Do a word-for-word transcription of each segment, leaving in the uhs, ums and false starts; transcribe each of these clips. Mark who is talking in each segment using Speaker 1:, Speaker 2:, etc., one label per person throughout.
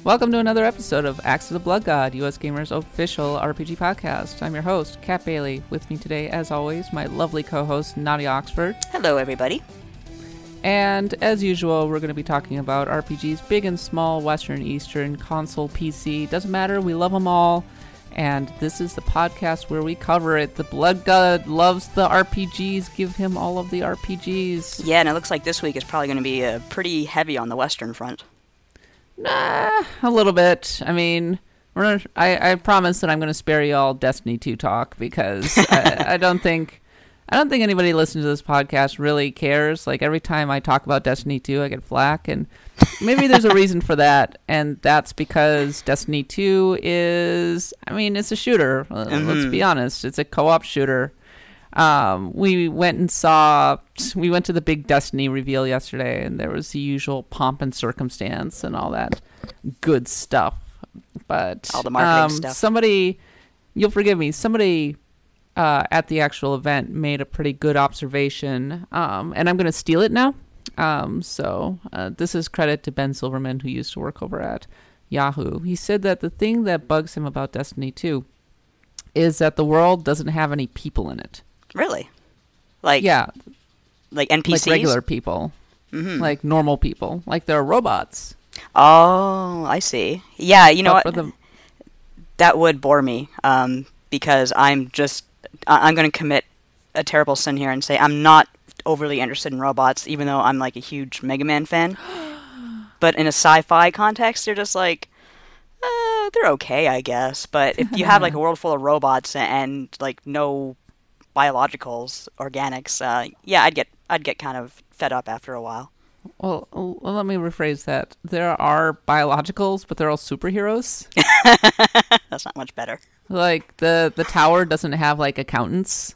Speaker 1: Welcome to another episode of Axe of the Blood God, U S Gamer's official R P G podcast. I'm your host, Kat Bailey. With me today, as always, my lovely co-host, Nadia Oxford.
Speaker 2: Hello, everybody.
Speaker 1: And as usual, we're going to be talking about R P Gs, big and small, Western, Eastern, console, P C. Doesn't matter, we love them all. And this is the podcast where we cover it. The Blood God loves the R P Gs. Give him all of the R P Gs.
Speaker 2: Yeah, and it looks like this week is probably going to be uh, pretty heavy on the Western front.
Speaker 1: Nah, a little bit. I mean, we're gonna, I, I promise that I'm going to spare you all Destiny two talk because I, I don't think I don't think anybody listening to this podcast really cares. Like, every time I talk about Destiny two, I get flack, and maybe there's a reason for that, and that's because Destiny two is, I mean, it's a shooter. Mm-hmm. Let's be honest. It's a co-op shooter. Um, we went and saw, we went to the big Destiny reveal yesterday, and there was the usual pomp and circumstance and all that good stuff. But
Speaker 2: all the marketing
Speaker 1: um,
Speaker 2: stuff.
Speaker 1: Somebody, you'll forgive me, somebody uh, at the actual event made a pretty good observation, um, and I'm going to steal it now. Um, so uh, this is credit to Ben Silverman, who used to work over at Yahoo. He said that the thing that bugs him about Destiny two is that the world doesn't have any people in it.
Speaker 2: Really? Like,
Speaker 1: yeah,
Speaker 2: like N P Cs?
Speaker 1: Like regular people.
Speaker 2: Mm-hmm.
Speaker 1: Like normal people. Like they're robots.
Speaker 2: Oh, I see. Yeah, you know
Speaker 1: But
Speaker 2: what?
Speaker 1: for the-
Speaker 2: That would bore me, um, because I'm just, I- I'm going to commit a terrible sin here and say I'm not overly interested in robots, even though I'm like a huge Mega Man fan. But in a sci-fi context, they're just like, uh, they're okay, I guess. But if you have like a world full of robots and like no biologicals, organics, uh, yeah, I'd get I'd get kind of fed up after a while.
Speaker 1: Well, well, let me rephrase that. There are biologicals, but they're all superheroes.
Speaker 2: That's not much better.
Speaker 1: Like, the, the tower doesn't have, like, accountants.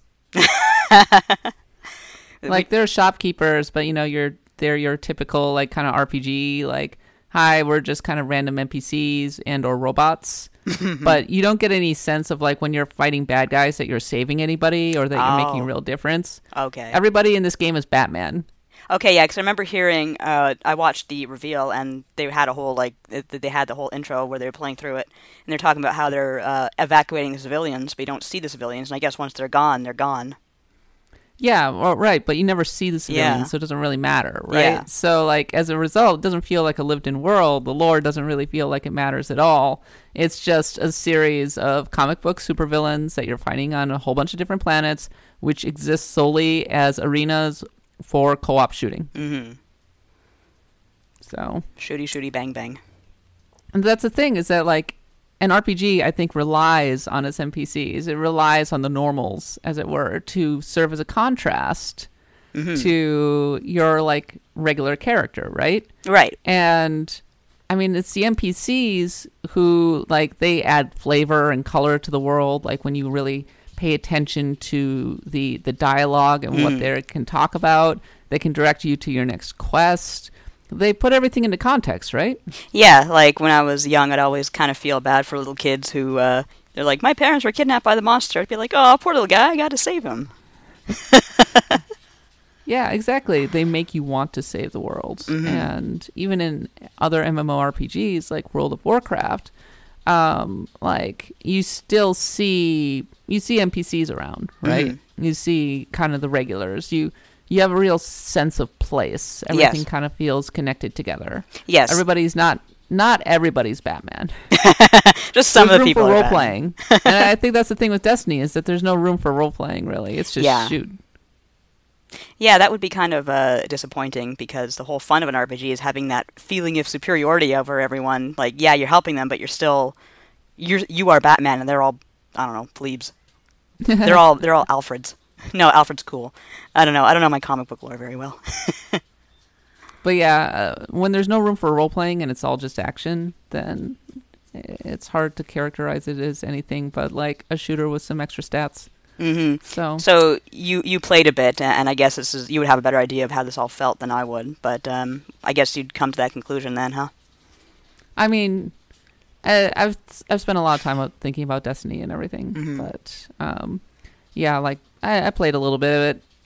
Speaker 1: Like, they're shopkeepers, but, you know, you're they're your typical, like, kind of R P G, like, hi, we're just kind of random N P Cs and or robots. But you don't get any sense of, like, when you're fighting bad guys that you're saving anybody or that you're
Speaker 2: Oh.
Speaker 1: making a real difference.
Speaker 2: Okay.
Speaker 1: Everybody in this game is Batman.
Speaker 2: Okay, yeah, because I remember hearing, uh, I watched the reveal, and they had a whole, like, they had the whole intro where they were playing through it, and they're talking about how they're uh, evacuating the civilians, but you don't see the civilians, and I guess once they're gone, they're gone.
Speaker 1: Yeah, well, right, but you never see the civilians,
Speaker 2: Yeah.
Speaker 1: so it doesn't really matter, right?
Speaker 2: Yeah.
Speaker 1: So, like, as a result, it doesn't feel like a lived-in world. The lore doesn't really feel like it matters at all. It's just a series of comic book supervillains that you're fighting on a whole bunch of different planets, which exist solely as arenas for co-op shooting.
Speaker 2: Mm-hmm.
Speaker 1: So,
Speaker 2: Shooty, shooty, bang, bang.
Speaker 1: and that's the thing, is that, like, an R P G, I think, relies on its N P Cs. It relies on the normals, as it were, to serve as a contrast
Speaker 2: Mm-hmm.
Speaker 1: to your, like, regular character, right?
Speaker 2: Right.
Speaker 1: And, I mean, it's the N P Cs who, like, they add flavor and color to the world, like, when you really pay attention to the, the dialogue and
Speaker 2: Mm.
Speaker 1: what they can talk about. They can direct you to your next quest. They put everything into context, right?
Speaker 2: Yeah, like, when I was young, I'd always kind of feel bad for little kids who, uh, they're like, my parents were kidnapped by the monster. I'd be like, oh, poor little guy, I got to save him.
Speaker 1: Yeah, exactly. They make you want to save the world.
Speaker 2: Mm-hmm.
Speaker 1: And even in other MMORPGs like World of Warcraft, um, like, you still see you see N P Cs around, right?
Speaker 2: Mm-hmm.
Speaker 1: You see kind of the regulars. You you have a real sense of place. Everything
Speaker 2: Yes.
Speaker 1: kind of feels connected together.
Speaker 2: Yes.
Speaker 1: Everybody's not not everybody's Batman.
Speaker 2: Just some
Speaker 1: There's
Speaker 2: of the
Speaker 1: room
Speaker 2: people
Speaker 1: for
Speaker 2: are
Speaker 1: role
Speaker 2: bad.
Speaker 1: playing. And I think that's the thing with Destiny, is that there's no room for role playing, really. It's just
Speaker 2: Yeah.
Speaker 1: shoot.
Speaker 2: Yeah, that would be kind of uh, disappointing, because the whole fun of an R P G is having that feeling of superiority over everyone. Like, yeah, you're helping them, but you're still, you're you are Batman, and they're all, I don't know, plebes. They're all they're all Alfreds. No, Alfred's cool. I don't know. I don't know my comic book lore very well.
Speaker 1: But yeah, uh, when there's no room for role playing and it's all just action, then it's hard to characterize it as anything but like a shooter with some extra stats.
Speaker 2: Mm-hmm.
Speaker 1: So,
Speaker 2: So you you played a bit, and I guess this is you would have a better idea of how this all felt than I would. But um, I guess you'd come to that conclusion then, huh?
Speaker 1: I mean, I, I've I've spent a lot of time out thinking about Destiny and everything,
Speaker 2: Mhm.
Speaker 1: but um, yeah, like I, I played a little bit of it.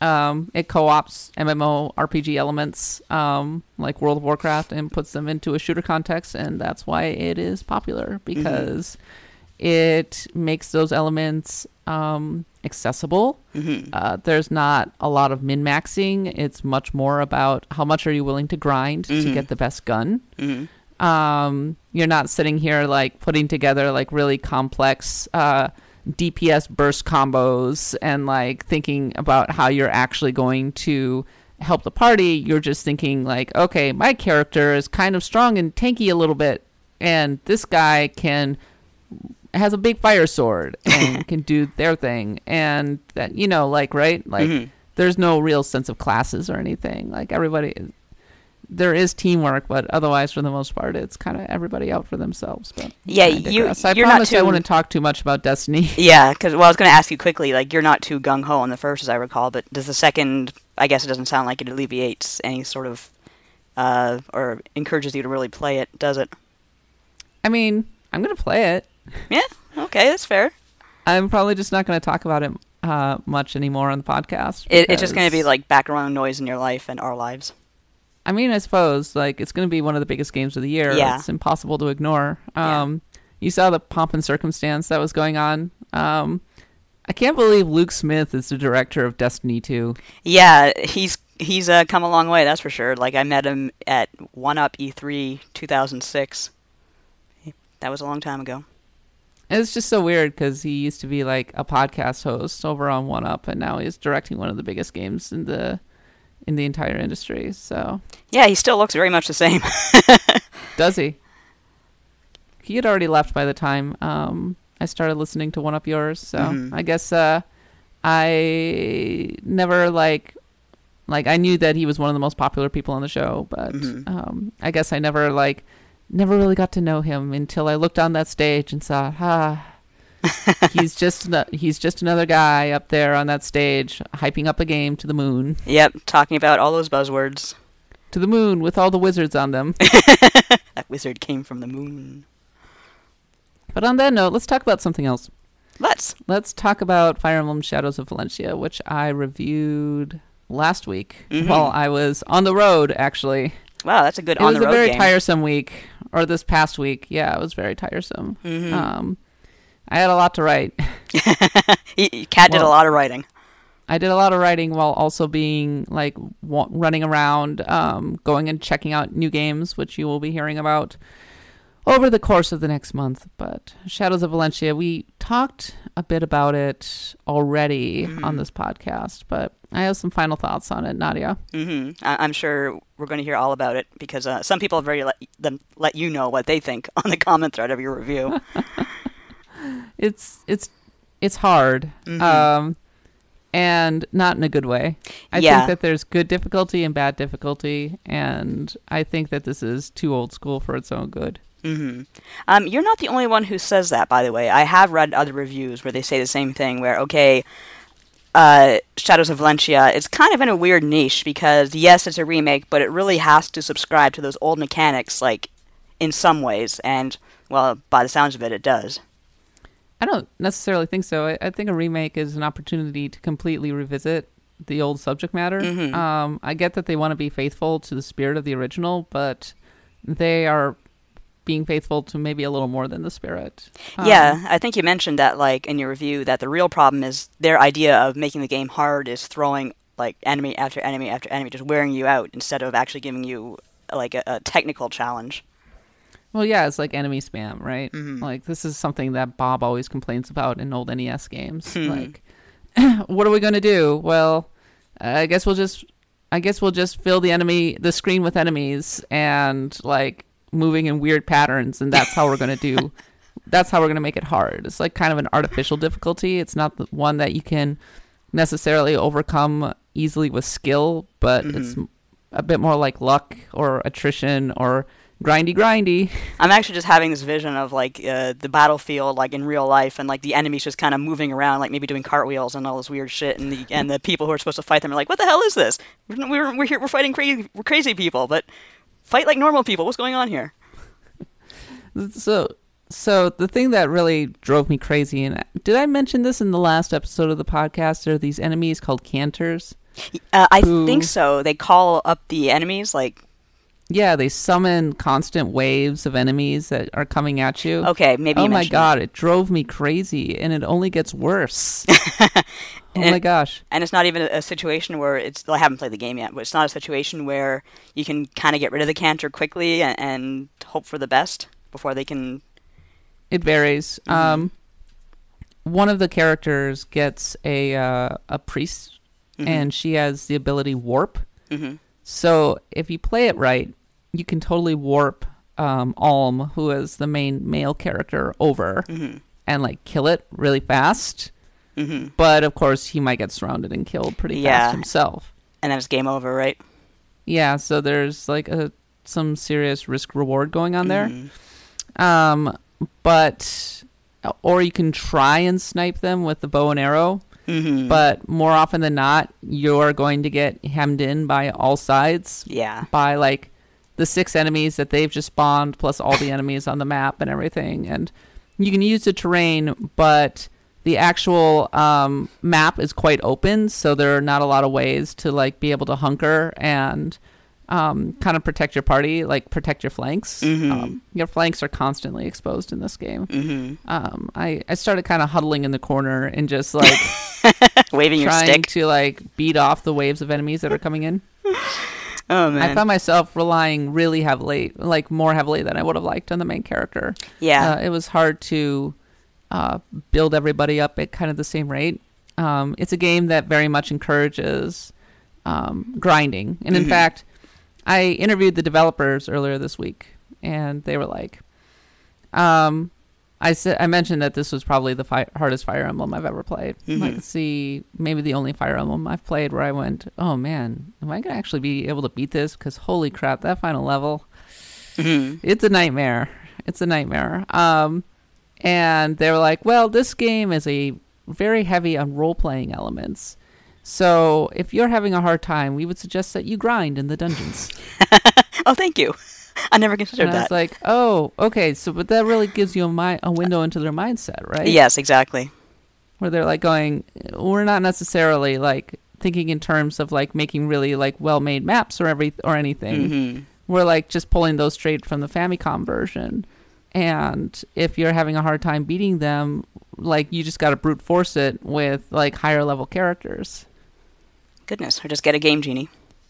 Speaker 1: Um, it co-ops MMORPG elements um, like World of Warcraft and puts them into a shooter context, and that's why it is popular, because mm-hmm. it makes those elements um, accessible. Mm-hmm. Uh, there's not a lot of min-maxing. It's much more about how much are you willing to grind mm-hmm. to get the best gun. Mm-hmm. Um, you're not sitting here like putting together like really complex uh, D P S burst combos and like thinking about how you're actually going to help the party. You're just thinking like, okay, my character is kind of strong and tanky a little bit, and this guy can has a big fire sword and can do their thing, and that, you know, like, right, like mm-hmm. there's no real sense of classes or anything. Like everybody, there is teamwork, but otherwise, for the most part, it's kind of everybody out for themselves. But
Speaker 2: yeah, you.
Speaker 1: So I
Speaker 2: you're
Speaker 1: promise
Speaker 2: not too...
Speaker 1: I wouldn't talk too much about Destiny.
Speaker 2: Yeah, because well, I was going to ask you quickly. Like, you're not too gung ho on the first, as I recall, but does the second? I guess it doesn't sound like it alleviates any sort of, uh, or encourages you to really play it, does it?
Speaker 1: I mean, I'm going to play it.
Speaker 2: Yeah. Okay, that's fair.
Speaker 1: I'm probably just not going to talk about it uh, much anymore on the podcast.
Speaker 2: It, it's just going to be like background noise in your life and our lives. I
Speaker 1: mean, I suppose, like, it's going to be one of the biggest games of the year.
Speaker 2: Yeah.
Speaker 1: It's impossible to ignore. Um, yeah. You saw the pomp and circumstance that was going on. Um, I can't believe Luke Smith is the director of Destiny two.
Speaker 2: Yeah, he's he's uh, come a long way, that's for sure. Like, I met him at one up E three two thousand six. That was a long time ago.
Speaker 1: It's just so weird because he used to be, like, a podcast host over on one up, and now he's directing one of the biggest games in the... in the entire industry. So
Speaker 2: yeah, he still looks very much the same.
Speaker 1: Does he? He had already left by the time um, I started listening to One Up Yours. So mm-hmm. I guess uh, I never like like I knew that he was one of the most popular people on the show, but mm-hmm. um, I guess I never like never really got to know him until I looked on that stage and saw, ah, he's just he's just another guy up there on that stage hyping up a game to the moon.
Speaker 2: Yep, talking about all those buzzwords.
Speaker 1: To the moon with all the wizards on them.
Speaker 2: That wizard came from the moon.
Speaker 1: But on that note, let's talk about something else.
Speaker 2: Let's.
Speaker 1: Let's talk about Fire Emblem Shadows of Valencia, which I reviewed last week mm-hmm. while I was on the road, actually.
Speaker 2: Wow, that's a good
Speaker 1: it
Speaker 2: on the road game.
Speaker 1: It was a very tiresome week, or this past week. Yeah, it was very tiresome. Mm-hmm. Um, I had a lot to write.
Speaker 2: Kat did well, a lot of writing.
Speaker 1: I did a lot of writing while also being like w- running around, um, going and checking out new games, which you will be hearing about over the course of the next month. But Shadows of Valencia, we talked a bit about it already mm-hmm. on this podcast, but I have some final thoughts on it, Nadia.
Speaker 2: Mm-hmm. I- I'm sure we're going to hear all about it because uh, some people have already let, them, let you know what they think on the comment thread of your review.
Speaker 1: It's it's it's hard, mm-hmm. um, and not in a good way. I
Speaker 2: yeah.
Speaker 1: think that there's good difficulty and bad difficulty, and I think that this is too old school for its own good.
Speaker 2: Mm-hmm. Um, you're not the only one who says that, by the way. I have read other reviews where they say the same thing, where, okay, uh, Shadows of Valencia is kind of in a weird niche because, yes, it's a remake, but it really has to subscribe to those old mechanics, like, in some ways, and, well, by the sounds of it, it does.
Speaker 1: I don't necessarily think so. I, I think a remake is an opportunity to completely revisit the old subject matter. Mm-hmm. Um, I get that they want to be faithful to the spirit of the original, but they are being faithful to maybe a little more than the spirit. Um,
Speaker 2: yeah, I think you mentioned that, like, in your review, that the real problem is their idea of making the game hard is throwing, like, enemy after enemy after enemy, just wearing you out instead of actually giving you, like, a, a technical challenge.
Speaker 1: Well, yeah, it's like enemy spam, right?
Speaker 2: Mm-hmm.
Speaker 1: Like, this is something that Bob always complains about in old N E S games. Mm-hmm. Like, what are we going to do? Well, I guess we'll just, I guess we'll just fill the enemy, the screen with enemies and, like, moving in weird patterns, and that's how we're going to do, that's how we're going to make it hard. It's like kind of an artificial difficulty. It's not the one that you can necessarily overcome easily with skill, but mm-hmm. it's a bit more like luck or attrition or grindy grindy.
Speaker 2: I'm actually just having this vision of like uh, the battlefield like in real life, and like the enemies just kind of moving around, like maybe doing cartwheels and all this weird shit, and the and the people who are supposed to fight them are like, what the hell is this? We're we're, we're here we're fighting crazy we're crazy people, but fight like normal people. What's going on here?
Speaker 1: So so the thing that really drove me crazy, and did I mention this in the last episode of the podcast? There are these enemies called canters.
Speaker 2: Uh, I
Speaker 1: who-
Speaker 2: think so. They call up the enemies, like,
Speaker 1: Yeah, they summon constant waves of enemies that are coming at you.
Speaker 2: okay, maybe
Speaker 1: Oh
Speaker 2: you
Speaker 1: my
Speaker 2: mentioned
Speaker 1: god, it drove me crazy, and it only gets worse. Oh
Speaker 2: And-
Speaker 1: my gosh.
Speaker 2: And it's not even a, a situation where it's. Well, I haven't played the game yet, but it's not a situation where you can kind of get rid of the canter quickly and, and hope for the best before they can.
Speaker 1: It varies.
Speaker 2: Mhm.
Speaker 1: Um, one of the characters gets a uh, a priest,
Speaker 2: Mhm.
Speaker 1: and she has the ability warp.
Speaker 2: Mhm.
Speaker 1: So if you play it right, you can totally warp um, Alm, who is the main male character, over
Speaker 2: Mhm.
Speaker 1: and like kill it really fast.
Speaker 2: Mhm.
Speaker 1: But of course, he might get surrounded and killed pretty
Speaker 2: Yeah.
Speaker 1: fast himself.
Speaker 2: And then it's game over, right?
Speaker 1: Yeah, so there's like a some serious risk reward going on there.
Speaker 2: Mhm.
Speaker 1: Um, but or you can try and snipe them with the bow and arrow.
Speaker 2: Mhm.
Speaker 1: But more often than not, you're going to get hemmed in by all sides
Speaker 2: yeah.
Speaker 1: by like the six enemies that they've just spawned, plus all the enemies on the map and everything. And you can use the terrain, but the actual um, map is quite open, so there are not a lot of ways to like be able to hunker and um, kind of protect your party, like protect your flanks.
Speaker 2: Mhm.
Speaker 1: Um, your flanks are constantly exposed in this game.
Speaker 2: Mhm.
Speaker 1: Um, I, I started kind of huddling in the corner and just like
Speaker 2: Waving your
Speaker 1: trying
Speaker 2: stick.
Speaker 1: to like beat off the waves of enemies that are coming in.
Speaker 2: Oh man.
Speaker 1: I found myself relying really heavily, like more heavily than I would have liked on the main character.
Speaker 2: yeah.
Speaker 1: Uh, it was hard to uh, build everybody up at kind of the same rate. Um, it's a game that very much encourages um, grinding. And in
Speaker 2: Mhm.
Speaker 1: fact, I interviewed the developers earlier this week, and they were like, um, I said I mentioned that this was probably the fi- hardest Fire Emblem I've ever played.
Speaker 2: Mhm.
Speaker 1: I could see maybe the only Fire Emblem I've played where I went, oh man, am I going to actually be able to beat this? Because holy crap, that final level,
Speaker 2: Mhm.
Speaker 1: it's a nightmare. It's a nightmare. Um, and they were like, well, this game is a very heavy on role-playing elements. So if you're having a hard time, we would suggest that you grind in the dungeons.
Speaker 2: Oh, thank you. I never considered
Speaker 1: And I was
Speaker 2: that.
Speaker 1: like, oh, okay. So, but that really gives you a, mi- a window into their mindset, right?
Speaker 2: Yes, exactly.
Speaker 1: Where they're like going, we're not necessarily like thinking in terms of like making really like well-made maps or every or anything.
Speaker 2: Mhm.
Speaker 1: We're like just pulling those straight from the Famicom version. And if you're having a hard time beating them, like you just got to brute force it with like higher level characters.
Speaker 2: Goodness, or just get a game genie.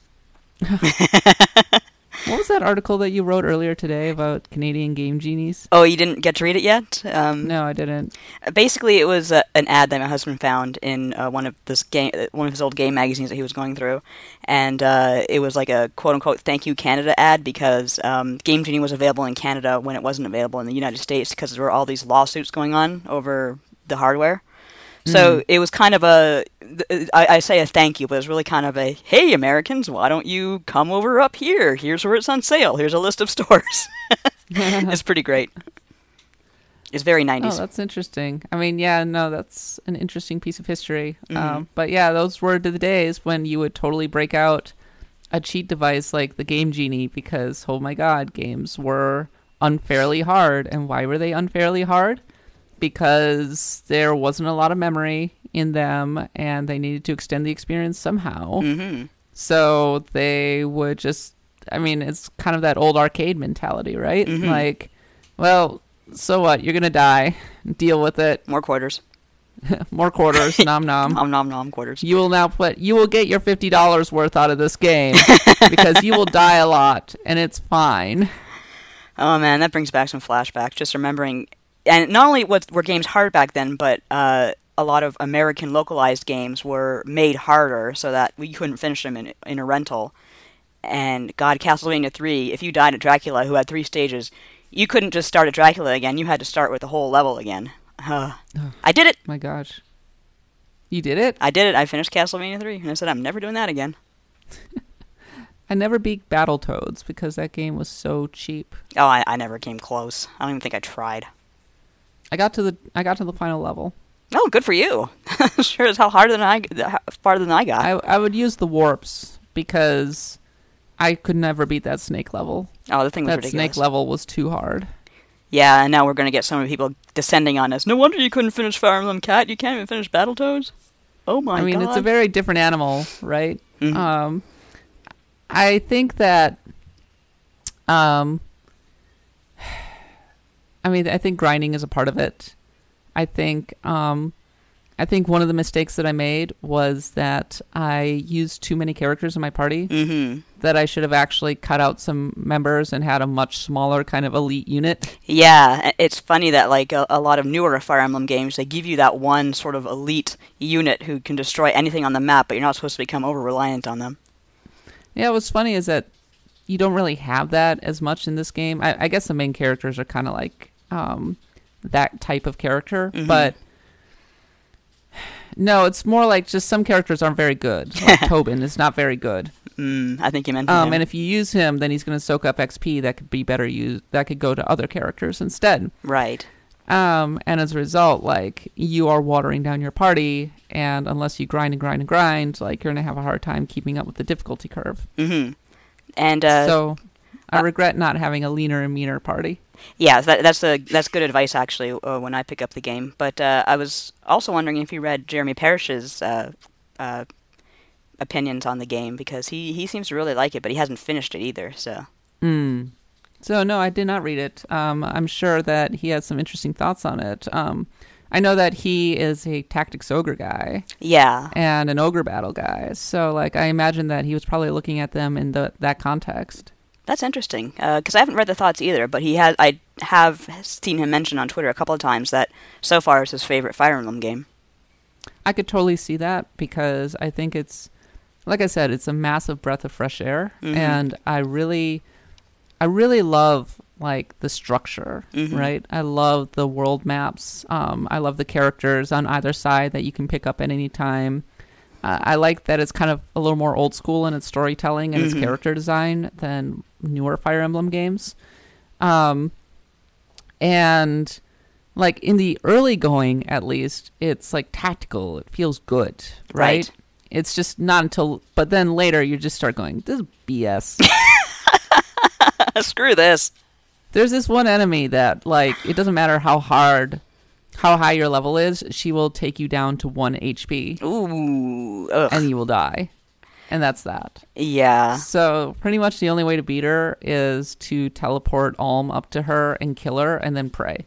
Speaker 1: What was that article that you wrote earlier today about Canadian game genies?
Speaker 2: Oh, you didn't get to read it yet? Um,
Speaker 1: No, I didn't.
Speaker 2: Basically, it was uh, an ad that my husband found in uh, one of this game, uh, one of his old game magazines that he was going through, and uh, it was like a quote unquote "Thank You Canada" ad because um, Game Genie was available in Canada when it wasn't available in the United States because there were all these lawsuits going on over the hardware. So
Speaker 1: Mm.
Speaker 2: it was kind of a, I, I say a thank you, but it was really kind of a, hey, Americans, why don't you come over up here? Here's where it's on sale. Here's a list of stores. It's pretty great. It's very
Speaker 1: Oh,
Speaker 2: nineties.
Speaker 1: that's interesting. I mean, yeah, no, that's an interesting piece of history.
Speaker 2: Mhm.
Speaker 1: Um, but yeah, those were the days when you would totally break out a cheat device like the Game Genie because, oh my god, games were unfairly hard. And why were they unfairly hard? Because there wasn't a lot of memory in them and they needed to extend the experience somehow.
Speaker 2: Mm-hmm.
Speaker 1: So they would just, I mean, it's kind of that old arcade mentality, right?
Speaker 2: Mhm.
Speaker 1: Like, well, so what? You're going to die. Deal with it.
Speaker 2: More quarters.
Speaker 1: More quarters. Nom nom.
Speaker 2: Nom nom nom quarters.
Speaker 1: You will now put, you will get your fifty dollars worth out of this game because you will die a lot and it's fine.
Speaker 2: Oh man, that brings back some flashbacks. Just remembering, and not only was, were games hard back then, but uh, a lot of American localized games were made harder so that we couldn't finish them in, in a rental. And God, Castlevania three, if you died at Dracula, who had three stages, you couldn't just start at Dracula again. You had to start with the whole level again. Uh, I did it.
Speaker 1: My gosh. You did it?
Speaker 2: I did it. I finished Castlevania three, and I said I'm never doing that again.
Speaker 1: I never beat Battletoads because that game was so cheap.
Speaker 2: Oh, I, I never came close. I don't even think I tried.
Speaker 1: I got to the I got to the final level.
Speaker 2: Oh, good for you. Sure as hell harder than I, farther than I got.
Speaker 1: I I would use the warps because I could never beat that snake level.
Speaker 2: Oh, the thing was
Speaker 1: That
Speaker 2: ridiculous.
Speaker 1: snake level was too hard.
Speaker 2: Yeah, and now we're going to get some people descending on us. No wonder you couldn't finish Fire Emblem Cat. You can't even finish Battletoads. Oh my god.
Speaker 1: I mean,
Speaker 2: God.
Speaker 1: it's a very different animal, right?
Speaker 2: Mm-hmm.
Speaker 1: Um, I think that, um, I mean, I think grinding is a part of it. I think, um, I think one of the mistakes that I made was that I used too many characters in my party.
Speaker 2: Mm-hmm.
Speaker 1: That I should have actually cut out some members and had a much smaller kind of elite unit.
Speaker 2: Yeah, it's funny that like a, a lot of newer Fire Emblem games, they give you that one sort of elite unit who can destroy anything on the map, but you're not supposed to become over-reliant on them.
Speaker 1: Yeah, what's funny is that you don't really have that as much in this game. I, I guess the main characters are kind of like um, that type of character, mm-hmm. but no, it's more like just some characters aren't very good. Like Tobin is not very good.
Speaker 2: Mm, I think you meant
Speaker 1: um,
Speaker 2: him.
Speaker 1: And if you use him, then he's going to soak up X P that could be better used. That could go to other characters instead.
Speaker 2: Right.
Speaker 1: Um, and as a result, like you are watering down your party, and unless you grind and grind and grind, like you're going to have a hard time keeping up with the difficulty curve.
Speaker 2: Mm-hmm. And uh,
Speaker 1: so, I
Speaker 2: uh,
Speaker 1: regret not having a leaner and meaner party.
Speaker 2: Yeah, that, that's a, that's good advice actually uh, when I pick up the game. But uh, I was also wondering if you read Jeremy Parrish's uh, uh, opinions on the game, because he, he seems to really like it, but he hasn't finished it either. So.
Speaker 1: Mm. So no, I did not read it. Um, I'm sure that he has some interesting thoughts on it. Um, I know that he is a tactics ogre guy.
Speaker 2: Yeah.
Speaker 1: And an ogre battle guy. So like I imagine that he was probably looking at them in the that context.
Speaker 2: That's interesting, because uh, I haven't read the thoughts either, but he has. I have seen him mention on Twitter a couple of times that so far is his favorite Fire Emblem game.
Speaker 1: I could totally see that, because I think it's, like I said, it's a massive breath of fresh air, mm-hmm. and I really, I really love like the structure, mm-hmm. right? I love the world maps. Um, I love the characters on either side that you can pick up at any time. Uh, I like that it's kind of a little more old school in its storytelling and mm-hmm. its character design than newer Fire Emblem games. Um, and like in the early going, at least, it's like tactical. It feels good, right?
Speaker 2: Right.
Speaker 1: It's just not until, but then later you just start going, this is B S.
Speaker 2: Screw this.
Speaker 1: There's this one enemy that like, it doesn't matter how hard how high your level is, she will take you down to one H P.
Speaker 2: Ooh. Ugh.
Speaker 1: And you will die. And that's that.
Speaker 2: Yeah.
Speaker 1: So pretty much the only way to beat her is to teleport Alm up to her and kill her and then pray.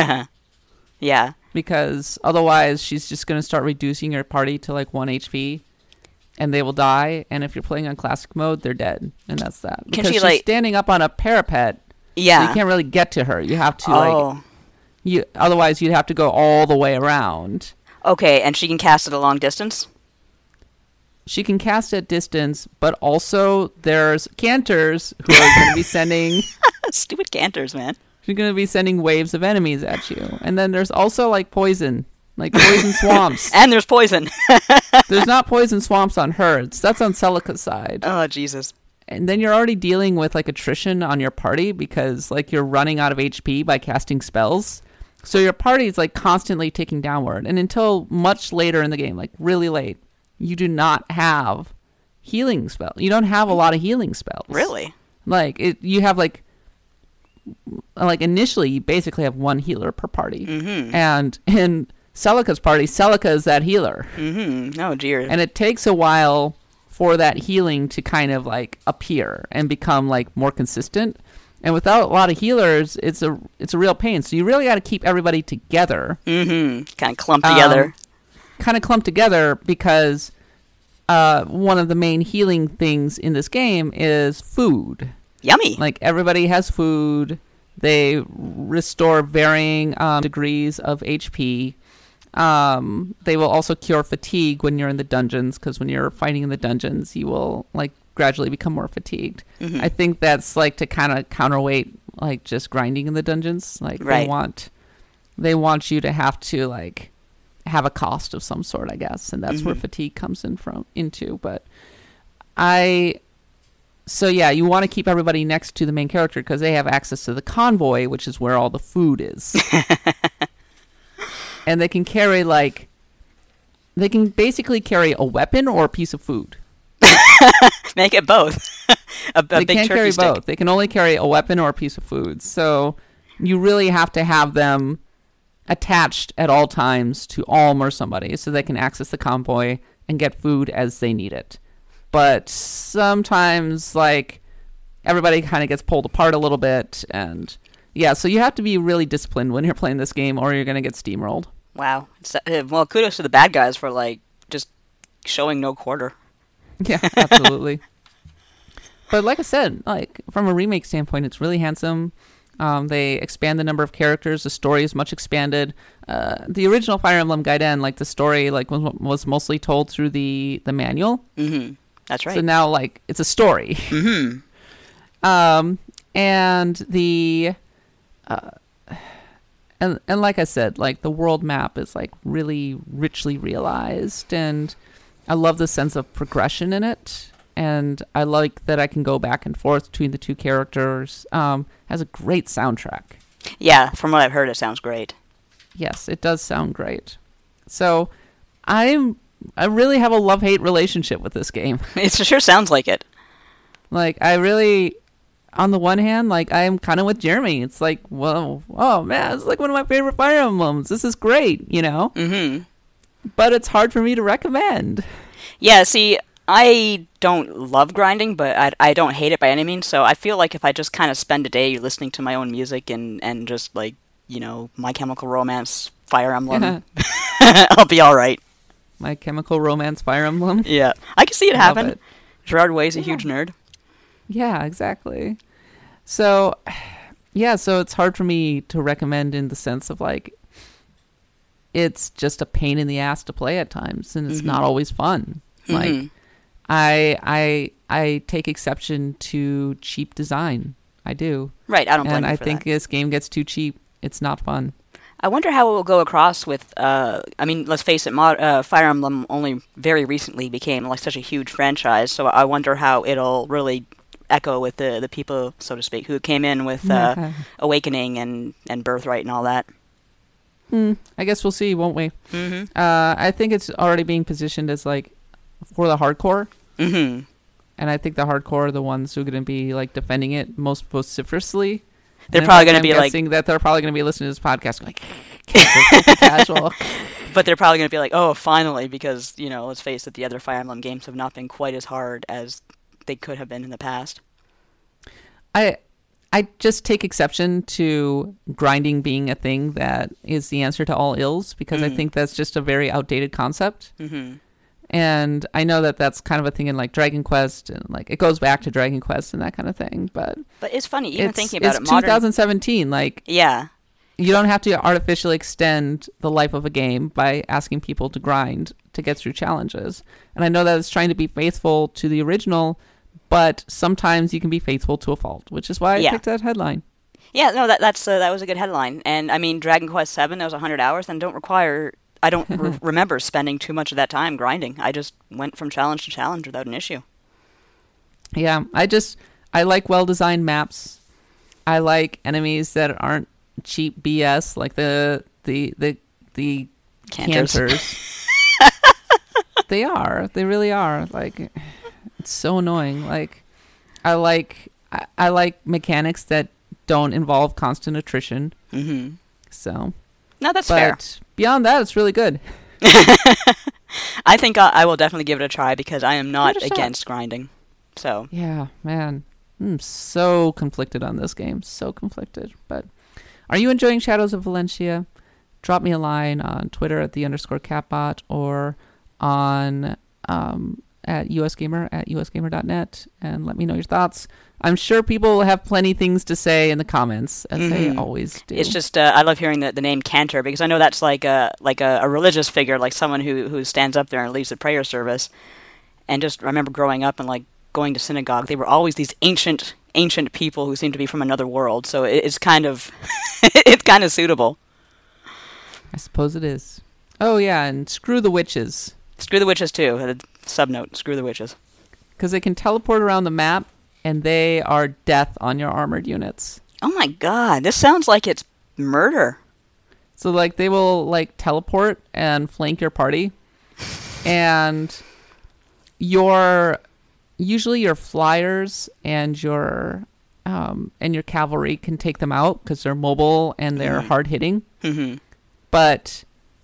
Speaker 2: Yeah.
Speaker 1: Because otherwise she's just going to start reducing your party to like one H P and they will die. And if you're playing on classic mode, they're dead. And that's that.
Speaker 2: Can
Speaker 1: because
Speaker 2: she,
Speaker 1: she's
Speaker 2: like...
Speaker 1: standing up on a parapet.
Speaker 2: Yeah.
Speaker 1: So you can't really get to her. You have to
Speaker 2: oh.
Speaker 1: like... You, otherwise, you'd have to go all the way around.
Speaker 2: Okay, and she can cast at a long distance?
Speaker 1: She can cast at distance, but also there's canters who are going to be sending...
Speaker 2: Stupid canters, man.
Speaker 1: She's going to be sending waves of enemies at you. And then there's also, like, poison. Like, poison swamps.
Speaker 2: And there's poison.
Speaker 1: There's not poison swamps on her. It's, that's on Celica's side.
Speaker 2: Oh, Jesus.
Speaker 1: And then you're already dealing with, like, attrition on your party because, like, you're running out of H P by casting spells. So your party is like constantly ticking downward. And until much later in the game, like really late, you do not have healing spells. You don't have a lot of healing spells.
Speaker 2: Really?
Speaker 1: Like it, you have like, like initially you basically have one healer per party.
Speaker 2: Mm-hmm.
Speaker 1: And in Celica's party, Celica is that healer.
Speaker 2: Mm-hmm. Oh dear.
Speaker 1: And it takes a while for that healing to kind of like appear and become like more consistent. And without a lot of healers, it's a it's a real pain. So you really got to keep everybody together.
Speaker 2: Mm-hmm. Kind of clumped together.
Speaker 1: Um, kind of clumped together because uh, one of the main healing things in this game is food.
Speaker 2: Yummy.
Speaker 1: Like everybody has food. They restore varying um, degrees of H P. Um, they will also cure fatigue when you're in the dungeons, because when you're fighting in the dungeons, you will like gradually become more fatigued. Mm-hmm. I think that's like to kind of counterweight like just grinding in the dungeons. Like
Speaker 2: right.
Speaker 1: they want they want you to have to like have a cost of some sort, I guess, and that's mm-hmm. where fatigue comes in from into. But I so yeah, you want to keep everybody next to the main character because they have access to the convoy, which is where all the food is. And they can carry like they can basically carry a weapon or a piece of food.
Speaker 2: Make it both. a, a
Speaker 1: they
Speaker 2: big
Speaker 1: can't
Speaker 2: turkey
Speaker 1: carry
Speaker 2: stick.
Speaker 1: both. They can only carry a weapon or a piece of food. So you really have to have them attached at all times to Alm or somebody so they can access the convoy and get food as they need it. But sometimes, like, everybody kind of gets pulled apart a little bit. And, yeah, so you have to be really disciplined when you're playing this game or you're going to get steamrolled.
Speaker 2: Wow. Well, kudos to the bad guys for, like, just showing no quarter.
Speaker 1: Yeah, absolutely. But like I said, like, from a remake standpoint, it's really handsome. Um, they expand the number of characters. The story is much expanded. Uh, the original Fire Emblem Gaiden, like the story, like was, was mostly told through the, the manual.
Speaker 2: Mm-hmm. That's right.
Speaker 1: So now, like, it's a story.
Speaker 2: Mm-hmm.
Speaker 1: um, and the, uh, and and like I said, like the world map is like really richly realized, and I love the sense of progression in it. And I like that I can go back and forth between the two characters. Um, has a great soundtrack.
Speaker 2: Yeah, from what I've heard, it sounds great.
Speaker 1: Yes, it does sound great. So I'm I really have a love-hate relationship with this game.
Speaker 2: It sure sounds like it.
Speaker 1: Like, I really, on the one hand, like, I'm kind of with Jeremy. It's like, well, oh man, it's like one of my favorite Fire Emblems. This is great, you know?
Speaker 2: Mm-hmm.
Speaker 1: But it's hard for me to recommend.
Speaker 2: Yeah, see, I don't love grinding, but I, I don't hate it by any means. So I feel like if I just kind of spend a day listening to my own music and, and just, like, you know, My Chemical Romance, Fire Emblem, I'll be all right.
Speaker 1: My Chemical Romance Fire Emblem?
Speaker 2: Yeah. I can see it happen.
Speaker 1: It.
Speaker 2: Gerard Way's a
Speaker 1: yeah.
Speaker 2: huge nerd.
Speaker 1: Yeah, exactly. So, yeah, so it's hard for me to recommend in the sense of, like, it's just a pain in the ass to play at times, and it's mm-hmm. not always fun.
Speaker 2: Mm-hmm.
Speaker 1: Like, I I I take exception to cheap design. I do.
Speaker 2: Right, I don't blame
Speaker 1: and
Speaker 2: you
Speaker 1: I
Speaker 2: for
Speaker 1: think
Speaker 2: that.
Speaker 1: this game gets too cheap. It's not fun.
Speaker 2: I wonder how it will go across with, uh, I mean, let's face it, Mod- uh, Fire Emblem only very recently became like such a huge franchise, so I wonder how it'll really echo with the, the people, so to speak, who came in with uh, Awakening and, and Birthright and all that.
Speaker 1: Hmm. I guess we'll see, won't we?
Speaker 2: Mm-hmm.
Speaker 1: Uh, I think it's already being positioned as like for the hardcore.
Speaker 2: Mm-hmm.
Speaker 1: And I think the hardcore are the ones who are going to be like defending it most vociferously.
Speaker 2: They're probably going to be
Speaker 1: I'm
Speaker 2: like...
Speaker 1: guessing that they're probably going to be listening to this podcast like, casual.
Speaker 2: But they're probably going to be like, oh, finally, because, you know, let's face it, the other Fire Emblem games have not been quite as hard as they could have been in the past.
Speaker 1: I I just take exception to grinding being a thing that is the answer to all ills, because mm-hmm. I think that's just a very outdated concept.
Speaker 2: Mm-hmm.
Speaker 1: And I know that that's kind of a thing in like Dragon Quest, and like it goes back to Dragon Quest and that kind of thing. But
Speaker 2: but it's funny, even
Speaker 1: it's,
Speaker 2: thinking about
Speaker 1: it's
Speaker 2: it. Modern...
Speaker 1: twenty seventeen, like
Speaker 2: yeah,
Speaker 1: you don't have to artificially extend the life of a game by asking people to grind to get through challenges. And I know that it's trying to be faithful to the original, but sometimes you can be faithful to a fault, which is why I
Speaker 2: yeah.
Speaker 1: picked that headline.
Speaker 2: Yeah, no, that that's uh, that was a good headline. And I mean, Dragon Quest seven, that was one hundred hours, and don't require. I don't re- remember spending too much of that time grinding. I just went from challenge to challenge without an issue.
Speaker 1: Yeah, I just, I like well-designed maps. I like enemies that aren't cheap B S, like the, the, the, the
Speaker 2: Canters.
Speaker 1: canters. They are. They really are. Like, it's so annoying. Like, I like, I, I like mechanics that don't involve constant attrition.
Speaker 2: Mm-hmm.
Speaker 1: So...
Speaker 2: No, that's
Speaker 1: but
Speaker 2: fair.
Speaker 1: Beyond that, it's really good.
Speaker 2: I think I, I will definitely give it a try because I am not against grinding. So
Speaker 1: yeah, man, I'm so conflicted on this game. So conflicted. But are you enjoying Shadows of Valencia? Drop me a line on Twitter at the underscore catbot or on um, at usgamer at usgamer dot net and let me know your thoughts. I'm sure people will have plenty of things to say in the comments, as mm-hmm. they always do.
Speaker 2: It's just, uh, I love hearing the, the name Cantor, because I know that's like a like a, a religious figure, like someone who, who stands up there and leads the prayer service. And just remember growing up and like going to synagogue, they were always these ancient, ancient people who seemed to be from another world. So it, it's kind of, it's kind of suitable.
Speaker 1: I suppose it is. Oh yeah, and screw the witches.
Speaker 2: Screw the witches too. A subnote, screw the witches.
Speaker 1: Because they can teleport around the map, and they are death on your armored units.
Speaker 2: Oh my god, this sounds like it's murder.
Speaker 1: So, like, they will, like, teleport and flank your party. And your... Usually your flyers and your... Um, and your cavalry can take them out because they're mobile and they're mm-hmm. hard-hitting.
Speaker 2: Mm-hmm.
Speaker 1: but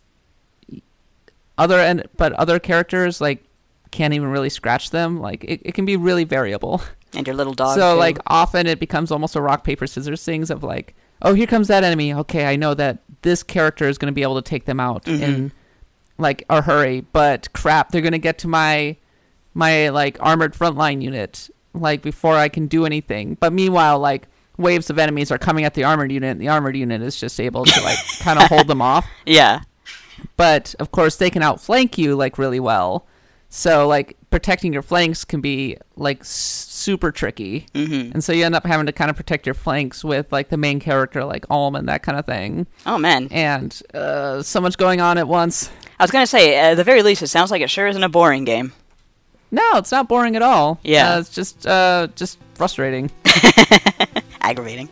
Speaker 1: other and but other characters like can't even really scratch them. Like it, it can be really variable.
Speaker 2: And your little dog.
Speaker 1: So
Speaker 2: too.
Speaker 1: like often it becomes almost a rock paper scissors things of like, oh, here comes that enemy. Okay, I know that this character is going to be able to take them out
Speaker 2: Mm-hmm.
Speaker 1: in like a hurry, but crap, they're going to get to my my like armored frontline unit like before I can do anything. But meanwhile, like waves of enemies are coming at the armored unit, and the armored unit is just able to like kind of hold them off.
Speaker 2: Yeah.
Speaker 1: But of course, they can outflank you like really well. So like protecting your flanks can be like s- super tricky,
Speaker 2: Mm-hmm.
Speaker 1: and so you end up having to kind of protect your flanks with like the main character, like Ulm and that kind of thing.
Speaker 2: Oh man.
Speaker 1: And uh, so much going on at once.
Speaker 2: I was gonna say, at the very least, it sounds like it sure isn't a boring game.
Speaker 1: No, it's not boring at all.
Speaker 2: Yeah.
Speaker 1: uh, it's just uh, just frustrating.
Speaker 2: Aggravating.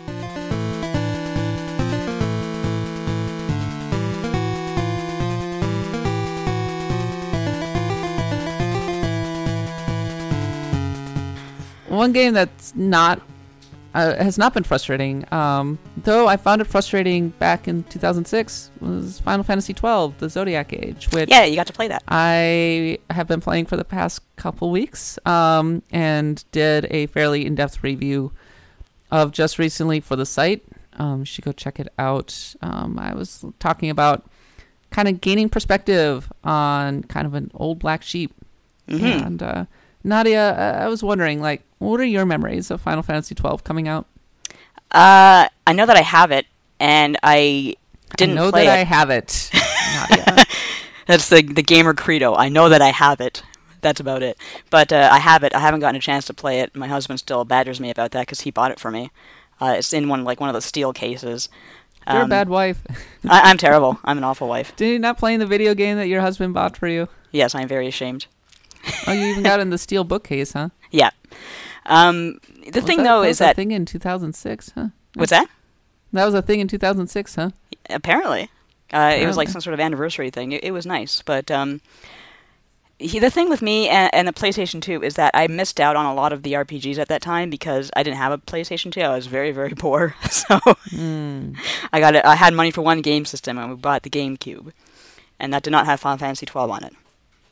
Speaker 1: One game that's not uh, has not been frustrating, um, though I found it frustrating back in two thousand six, was Final Fantasy twelve, the Zodiac Age, which
Speaker 2: Yeah, you got to play that.
Speaker 1: I have been playing for the past couple weeks, um, and did a fairly in-depth review of just recently for the site. Um, you should go check it out. Um, I was talking about kind of gaining perspective on kind of an old black sheep.
Speaker 2: Mm-hmm.
Speaker 1: And uh, Nadia, I was wondering, like, what are your memories of Final Fantasy twelve coming out?
Speaker 2: Uh, I know that I have it, and I didn't
Speaker 1: I know
Speaker 2: play
Speaker 1: that
Speaker 2: it.
Speaker 1: I have it, Nadia.
Speaker 2: That's the the gamer credo. I know that I have it. That's about it. But uh, I have it. I haven't gotten a chance to play it. My husband still badgers me about that because he bought it for me. Uh, it's in one like one of the steel cases.
Speaker 1: You're
Speaker 2: Um,
Speaker 1: a bad wife.
Speaker 2: I, I'm terrible. I'm an awful wife.
Speaker 1: Did you not play in the video game that your husband bought for you?
Speaker 2: Yes, I'm very ashamed.
Speaker 1: Oh, you even got it in the steel bookcase, huh?
Speaker 2: Yeah. Um, the
Speaker 1: Was
Speaker 2: thing
Speaker 1: that,
Speaker 2: though
Speaker 1: that
Speaker 2: is
Speaker 1: was a
Speaker 2: that
Speaker 1: thing in two thousand six, huh?
Speaker 2: what's that?
Speaker 1: That was a thing in two thousand six, huh?
Speaker 2: Apparently, uh, it was like
Speaker 1: Apparently.
Speaker 2: some sort of anniversary thing. It, it was nice, but um, he, the thing with me and, and the PlayStation two is that I missed out on a lot of the R P Gs at that time because I didn't have a PlayStation two. I was very, very poor, so
Speaker 1: Mm.
Speaker 2: I got it. I had money for one game system, and we bought the GameCube, and that did not have Final Fantasy twelve on it.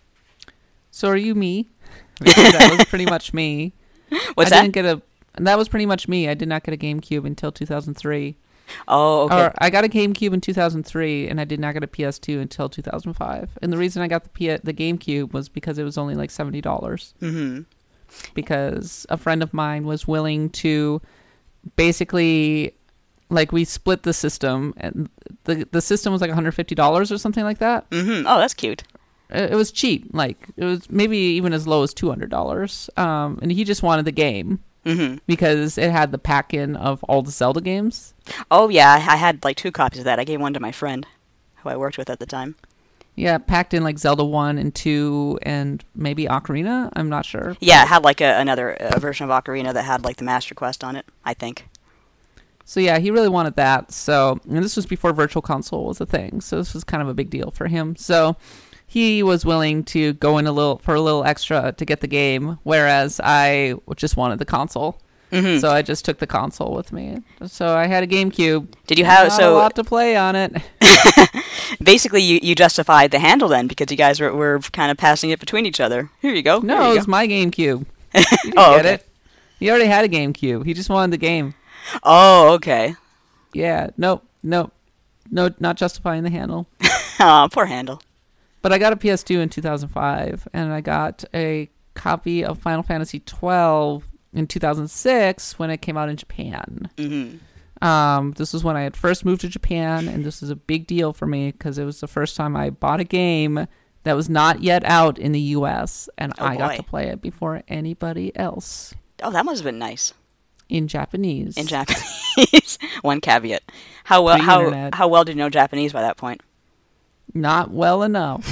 Speaker 1: So are you me? Because that was pretty much me.
Speaker 2: What's
Speaker 1: I
Speaker 2: that?
Speaker 1: didn't get a. That was pretty much me. I did not get a GameCube until two thousand three.
Speaker 2: Oh, okay.
Speaker 1: Or I got a GameCube in two thousand three, and I did not get a P S two until two thousand five. And the reason I got the P- the GameCube was because it was only like seventy dollars.
Speaker 2: Mm-hmm.
Speaker 1: Because a friend of mine was willing to basically, like, we split the system, and the the system was like one hundred fifty dollars or something like that.
Speaker 2: Mm-hmm. Oh, that's cute.
Speaker 1: It, it was cheap. Like, it was maybe even as low as two hundred dollars. Um, and he just wanted the game
Speaker 2: Mm-hmm.
Speaker 1: because it had the pack-in of all the Zelda games.
Speaker 2: Oh, yeah. I I had like two copies of that. I gave one to my friend, who I worked with at the time.
Speaker 1: Yeah, packed in like Zelda one and two and maybe Ocarina. I'm not sure.
Speaker 2: Yeah, it had like a, another uh, version of Ocarina that had like the Master Quest on it, I think.
Speaker 1: So yeah, he really wanted that. So, and this was before Virtual Console was a thing. So this was kind of a big deal for him. So he was willing to go in a little for a little extra to get the game, whereas I just wanted the console.
Speaker 2: Mm-hmm.
Speaker 1: So I just took the console with me. So I had a GameCube.
Speaker 2: Did you have
Speaker 1: Not
Speaker 2: so
Speaker 1: a lot to play on it?
Speaker 2: basically you, you justified the handle then because you guys were, were kind of passing it between each other. Here you go.
Speaker 1: No,
Speaker 2: Here
Speaker 1: it
Speaker 2: you
Speaker 1: was
Speaker 2: go.
Speaker 1: my GameCube. You didn't
Speaker 2: Oh,
Speaker 1: get
Speaker 2: okay.
Speaker 1: it. He already had a GameCube. He just wanted the game.
Speaker 2: Oh, okay.
Speaker 1: Yeah, nope, nope, no, not justifying the handle.
Speaker 2: Aw, poor handle.
Speaker 1: But I got a P S two in two thousand five, and I got a copy of Final Fantasy twelve in two thousand six when it came out in Japan.
Speaker 2: Mm-hmm.
Speaker 1: Um, this was when I had first moved to Japan, and this is a big deal for me because it was the first time I bought a game that was not yet out in the U S, and
Speaker 2: Oh,
Speaker 1: I got
Speaker 2: boy.
Speaker 1: to play it before anybody else
Speaker 2: Oh, that must have been nice.
Speaker 1: in Japanese.
Speaker 2: In Japanese. One caveat. How well how
Speaker 1: Pre-internet.
Speaker 2: how well did you know Japanese by that point?
Speaker 1: Not well enough.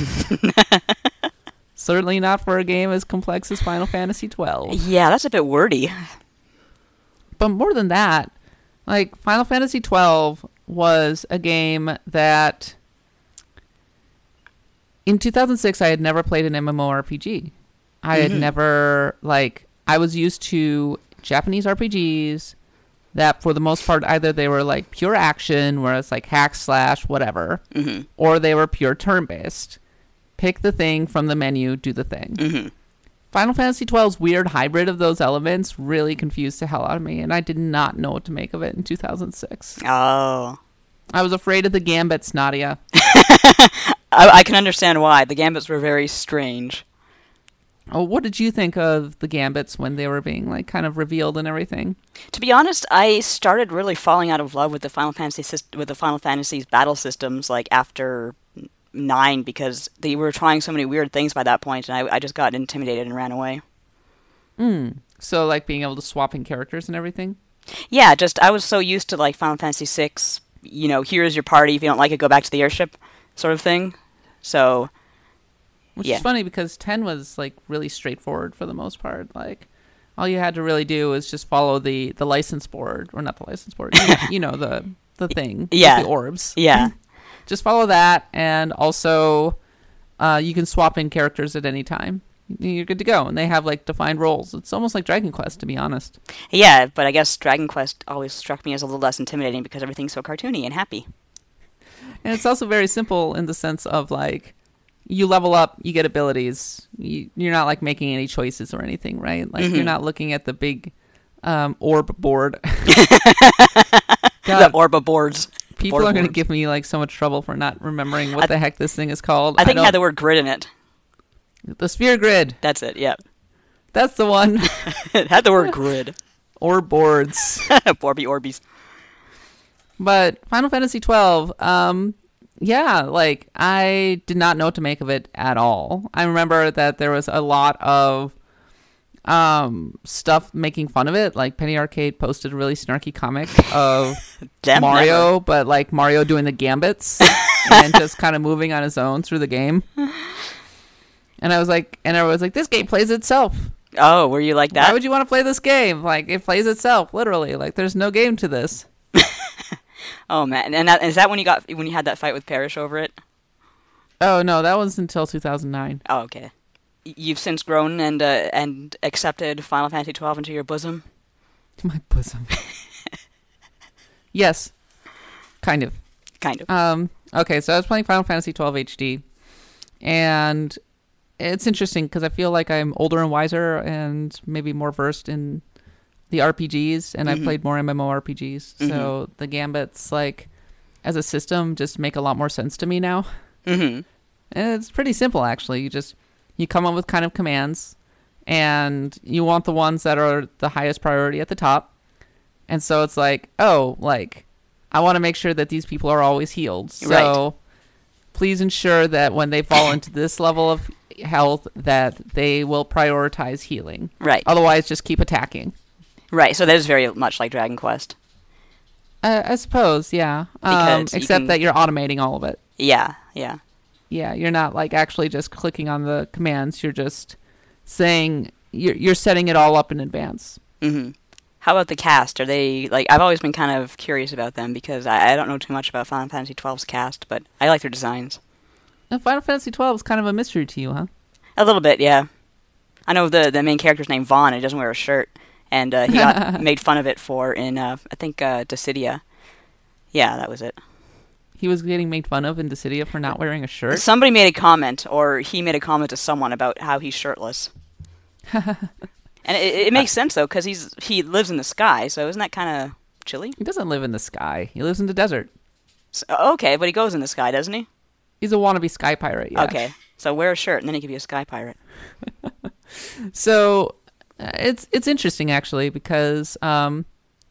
Speaker 1: Certainly not for a game as complex as Final Fantasy twelve.
Speaker 2: Yeah, that's a bit wordy.
Speaker 1: But more than that, like, Final Fantasy twelve was a game that in two thousand six I had never played an MMORPG. I had
Speaker 2: Mhm.
Speaker 1: never, like, I was used to Japanese R P Gs that for the most part either they were like pure action, where it's like hack slash whatever,
Speaker 2: mm-hmm.
Speaker 1: or they were pure turn-based. Pick the thing from the menu, do the thing.
Speaker 2: Mm-hmm.
Speaker 1: Final Fantasy twelve's weird hybrid of those elements really confused the hell out of me, and I did not know what to make of it in two thousand six.
Speaker 2: Oh.
Speaker 1: I was afraid of the gambits, Nadia.
Speaker 2: I, I can understand why. The gambits were very strange.
Speaker 1: Oh, what did you think of the gambits when they were being like kind of revealed and everything?
Speaker 2: To be honest, I started really falling out of love with the Final Fantasy syst- with the Final Fantasy's battle systems like after nine, because they were trying so many weird things by that point, and I, I just got intimidated and ran away.
Speaker 1: Mm. So like being able to swap in characters and everything?
Speaker 2: Yeah, just I was so used to like Final Fantasy six, you know, here's your party, if you don't like it, go back to the airship sort of thing. So
Speaker 1: Which
Speaker 2: yeah.
Speaker 1: is funny because ten was like really straightforward for the most part. Like all you had to really do is just follow the, the license board, or not the license board, you know, you know the the thing,
Speaker 2: yeah,
Speaker 1: with the orbs.
Speaker 2: Yeah.
Speaker 1: Just follow that, and also uh, you can swap in characters at any time. You're good to go, and they have like defined roles. It's almost like Dragon Quest, to be honest.
Speaker 2: Yeah, but I guess Dragon Quest always struck me as a little less intimidating because everything's so cartoony and happy.
Speaker 1: And it's also very simple in the sense of like you level up, you get abilities. You, you're not like making any choices or anything, right? Like mm-hmm. you're not looking at the big um, orb board.
Speaker 2: The orb of boards.
Speaker 1: People are going to give me like so much trouble for not remembering what th- the heck this thing is called.
Speaker 2: I think I it had the word grid in it.
Speaker 1: The sphere grid.
Speaker 2: That's it, yeah.
Speaker 1: That's the one.
Speaker 2: It had the word grid.
Speaker 1: Or boards.
Speaker 2: Borby Orbies.
Speaker 1: But Final Fantasy twelve, um, yeah, like, I did not know what to make of it at all. I remember that there was a lot of um, stuff making fun of it. Like, Penny Arcade posted a really snarky comic of Mario,
Speaker 2: never.
Speaker 1: but, like, Mario doing the gambits and just kind of moving on his own through the game. And I was like, and I was like, this game plays itself.
Speaker 2: Oh, were you like that?
Speaker 1: Why would you want to play this game? Like, it plays itself, literally. Like, there's no game to this.
Speaker 2: Oh man, and that, is that when you got when you had that fight with Parrish over it?
Speaker 1: Oh no, that was until two thousand nine.
Speaker 2: Oh, okay. You've since grown and uh, and accepted Final Fantasy twelve into your bosom.
Speaker 1: My bosom. Yes, kind of.
Speaker 2: Kind of.
Speaker 1: Um. Okay, so I was playing Final Fantasy twelve H D, and it's interesting because I feel like I'm older and wiser and maybe more versed in the R P Gs, and mm-hmm. I played more MMORPGs. Mm-hmm. So the gambits, like, as a system, just make a lot more sense to me now.
Speaker 2: Mm-hmm.
Speaker 1: And it's pretty simple, actually. You just you come up with kind of commands, and you want the ones that are the highest priority at the top. And so it's like, oh, like, I want to make sure that these people are always healed. So
Speaker 2: right.
Speaker 1: Please ensure that when they fall into this level of health, that they will prioritize healing.
Speaker 2: Right.
Speaker 1: Otherwise, just keep attacking.
Speaker 2: Right, so that is very much like Dragon Quest.
Speaker 1: Uh, I suppose, yeah. Um, except
Speaker 2: can...
Speaker 1: that you're automating all of it.
Speaker 2: Yeah, yeah.
Speaker 1: Yeah, you're not like actually just clicking on the commands. You're just saying, you're, you're setting it all up in advance.
Speaker 2: Mm-hmm. How about the cast? Are they, like, I've always been kind of curious about them because I, I don't know too much about Final Fantasy twelve's cast, but I like their designs.
Speaker 1: Now, Final Fantasy twelve is kind of a mystery to you, huh?
Speaker 2: A little bit, yeah. I know the, the main character's named Vaughn, and he doesn't wear a shirt. And uh, he got made fun of it for in, uh, I think, uh, Dissidia. Yeah, that was it.
Speaker 1: He was getting made fun of in Dissidia for not wearing a shirt?
Speaker 2: Somebody made a comment, or he made a comment to someone about how he's shirtless. And it, it makes sense, though, because he's he lives in the sky, so isn't that kind of chilly?
Speaker 1: He doesn't live in the sky. He lives in the desert.
Speaker 2: So, okay, but he goes in the sky, doesn't he?
Speaker 1: He's a wannabe sky pirate, yeah.
Speaker 2: Okay, so wear a shirt, and then he can be a sky pirate.
Speaker 1: So... It's it's interesting, actually, because um,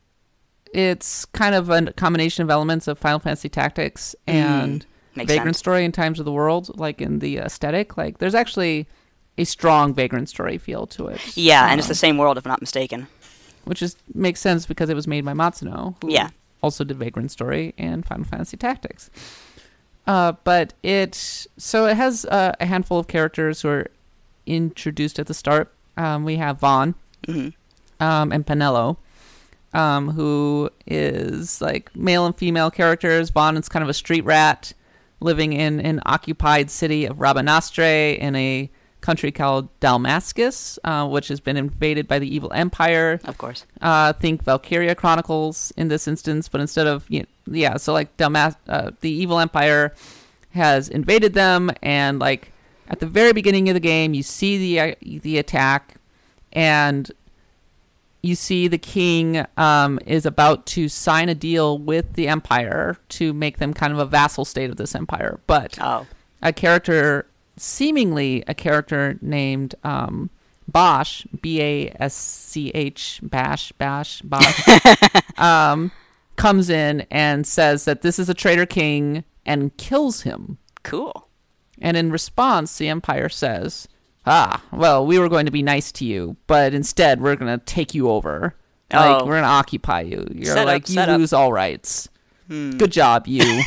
Speaker 1: it's kind of a combination of elements of Final Fantasy Tactics and
Speaker 2: mm,
Speaker 1: Vagrant
Speaker 2: sense.
Speaker 1: Story in Times of the World, like in the aesthetic. Like, there's actually a strong Vagrant Story feel to it.
Speaker 2: Yeah,
Speaker 1: um,
Speaker 2: and it's the same world, if I'm not mistaken.
Speaker 1: Which is makes sense because it was made by Matsuno, who
Speaker 2: yeah.
Speaker 1: also did Vagrant Story and Final Fantasy Tactics. Uh, but it... So it has uh, a handful of characters who are introduced at the start. Um, we have Vaughn
Speaker 2: mm-hmm.
Speaker 1: um, and Penelo, um, who is like male and female characters. Vaughn is kind of a street rat living in an occupied city of Rabanastre in a country called Dalmascus, uh, which has been invaded by the evil empire.
Speaker 2: Of course.
Speaker 1: Uh, think Valkyria Chronicles in this instance, but instead of, you know, yeah, so like Dalmas- uh, the evil empire has invaded them, and like at the very beginning of the game, you see the uh, the attack, and you see the king um, is about to sign a deal with the empire to make them kind of a vassal state of this empire, but
Speaker 2: Oh.
Speaker 1: a character, seemingly a character named um, Bosch, B A S C H, Bash, Bash, Bosch, um, comes in and says that this is a traitor king and kills him.
Speaker 2: Cool.
Speaker 1: And in response, the Empire says, ah, well, we were going to be nice to you, but instead we're going to take you over. Like,
Speaker 2: Oh.
Speaker 1: we're going to occupy you. You're
Speaker 2: Set up,
Speaker 1: like, you
Speaker 2: set up.
Speaker 1: lose all rights.
Speaker 2: Hmm.
Speaker 1: Good job, you.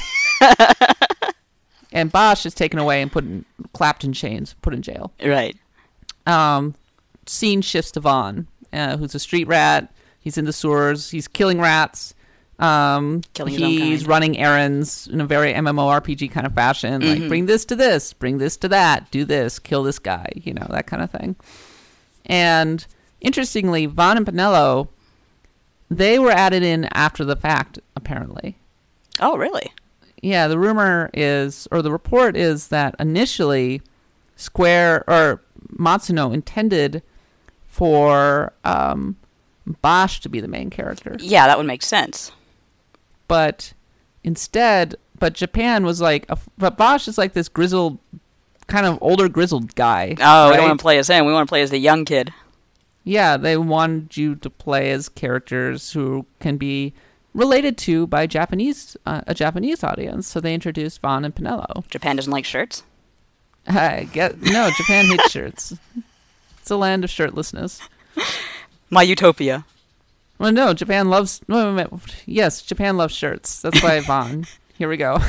Speaker 1: And Bosch is taken away and put in, clapped in chains, put in jail.
Speaker 2: Right.
Speaker 1: Um, scene shifts to Vaughn, uh, who's a street rat. He's in the sewers. He's killing rats. Um,
Speaker 2: Killing his own
Speaker 1: he's
Speaker 2: kind.
Speaker 1: running errands in a very MMORPG kind of fashion. Like,
Speaker 2: Mhm.
Speaker 1: bring this to this, bring this to that, do this, kill this guy, you know, that kind of thing. And interestingly, Vaughn and Pinello, they were added in after the fact, apparently.
Speaker 2: Oh, really?
Speaker 1: Yeah, the rumor is, or the report is that initially Square, or Matsuno intended for um, Bosch to be the main character.
Speaker 2: Yeah, that would make sense.
Speaker 1: But instead, but Japan was like, a, but Bosch is like this grizzled, kind of older grizzled guy.
Speaker 2: Oh, we
Speaker 1: right?
Speaker 2: don't want to play as him. We want to play as the young kid.
Speaker 1: Yeah, they wanted you to play as characters who can be related to by Japanese, uh, a Japanese audience. So they introduced Vaughn and Pinello.
Speaker 2: Japan doesn't like shirts?
Speaker 1: I get no, Japan hates shirts. It's a land of shirtlessness.
Speaker 2: My utopia.
Speaker 1: Well, no, Japan loves. Wait, wait, wait. Yes, Japan loves shirts. That's why Vaughn. Here we go.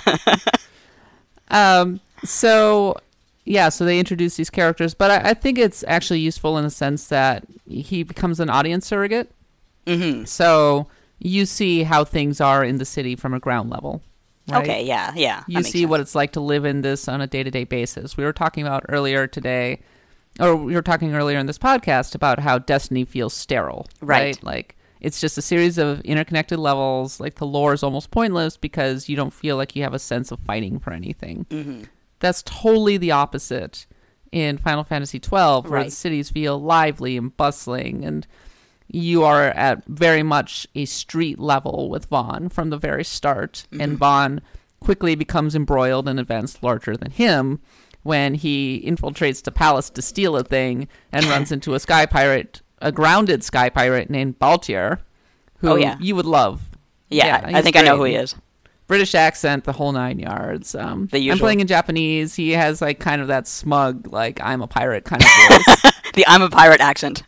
Speaker 1: um. So, yeah. So they introduce these characters, but I, I think it's actually useful in the sense that he becomes an audience surrogate.
Speaker 2: Mm-hmm.
Speaker 1: So you see how things are in the city from a ground level. Right?
Speaker 2: Okay, yeah, yeah.
Speaker 1: You see what it's like to live in this on a day-to-day basis. We were talking about earlier today, or we were talking earlier in this podcast about how Destiny feels sterile, right?
Speaker 2: Right.
Speaker 1: Like, it's just a series of interconnected levels. Like, the lore is almost pointless because you don't feel like you have a sense of fighting for anything.
Speaker 2: Mm-hmm.
Speaker 1: That's totally the opposite in Final Fantasy twelve, where the
Speaker 2: Right.
Speaker 1: cities feel lively and bustling, and you are at very much a street level with Vaughn from the very start,
Speaker 2: Mm-hmm.
Speaker 1: and Vaughn quickly becomes embroiled in events larger than him when he infiltrates the palace to steal a thing and runs into a sky pirate, a grounded sky pirate named Baltier, who
Speaker 2: Oh, yeah.
Speaker 1: you would love.
Speaker 2: Yeah,
Speaker 1: Yeah,
Speaker 2: I
Speaker 1: he's
Speaker 2: think I know who
Speaker 1: great.
Speaker 2: he is.
Speaker 1: British accent, the whole nine yards. Um,
Speaker 2: The
Speaker 1: I'm
Speaker 2: usual.
Speaker 1: playing in Japanese. He has like kind of that smug, like I'm a pirate kind of voice.
Speaker 2: The I'm a pirate accent.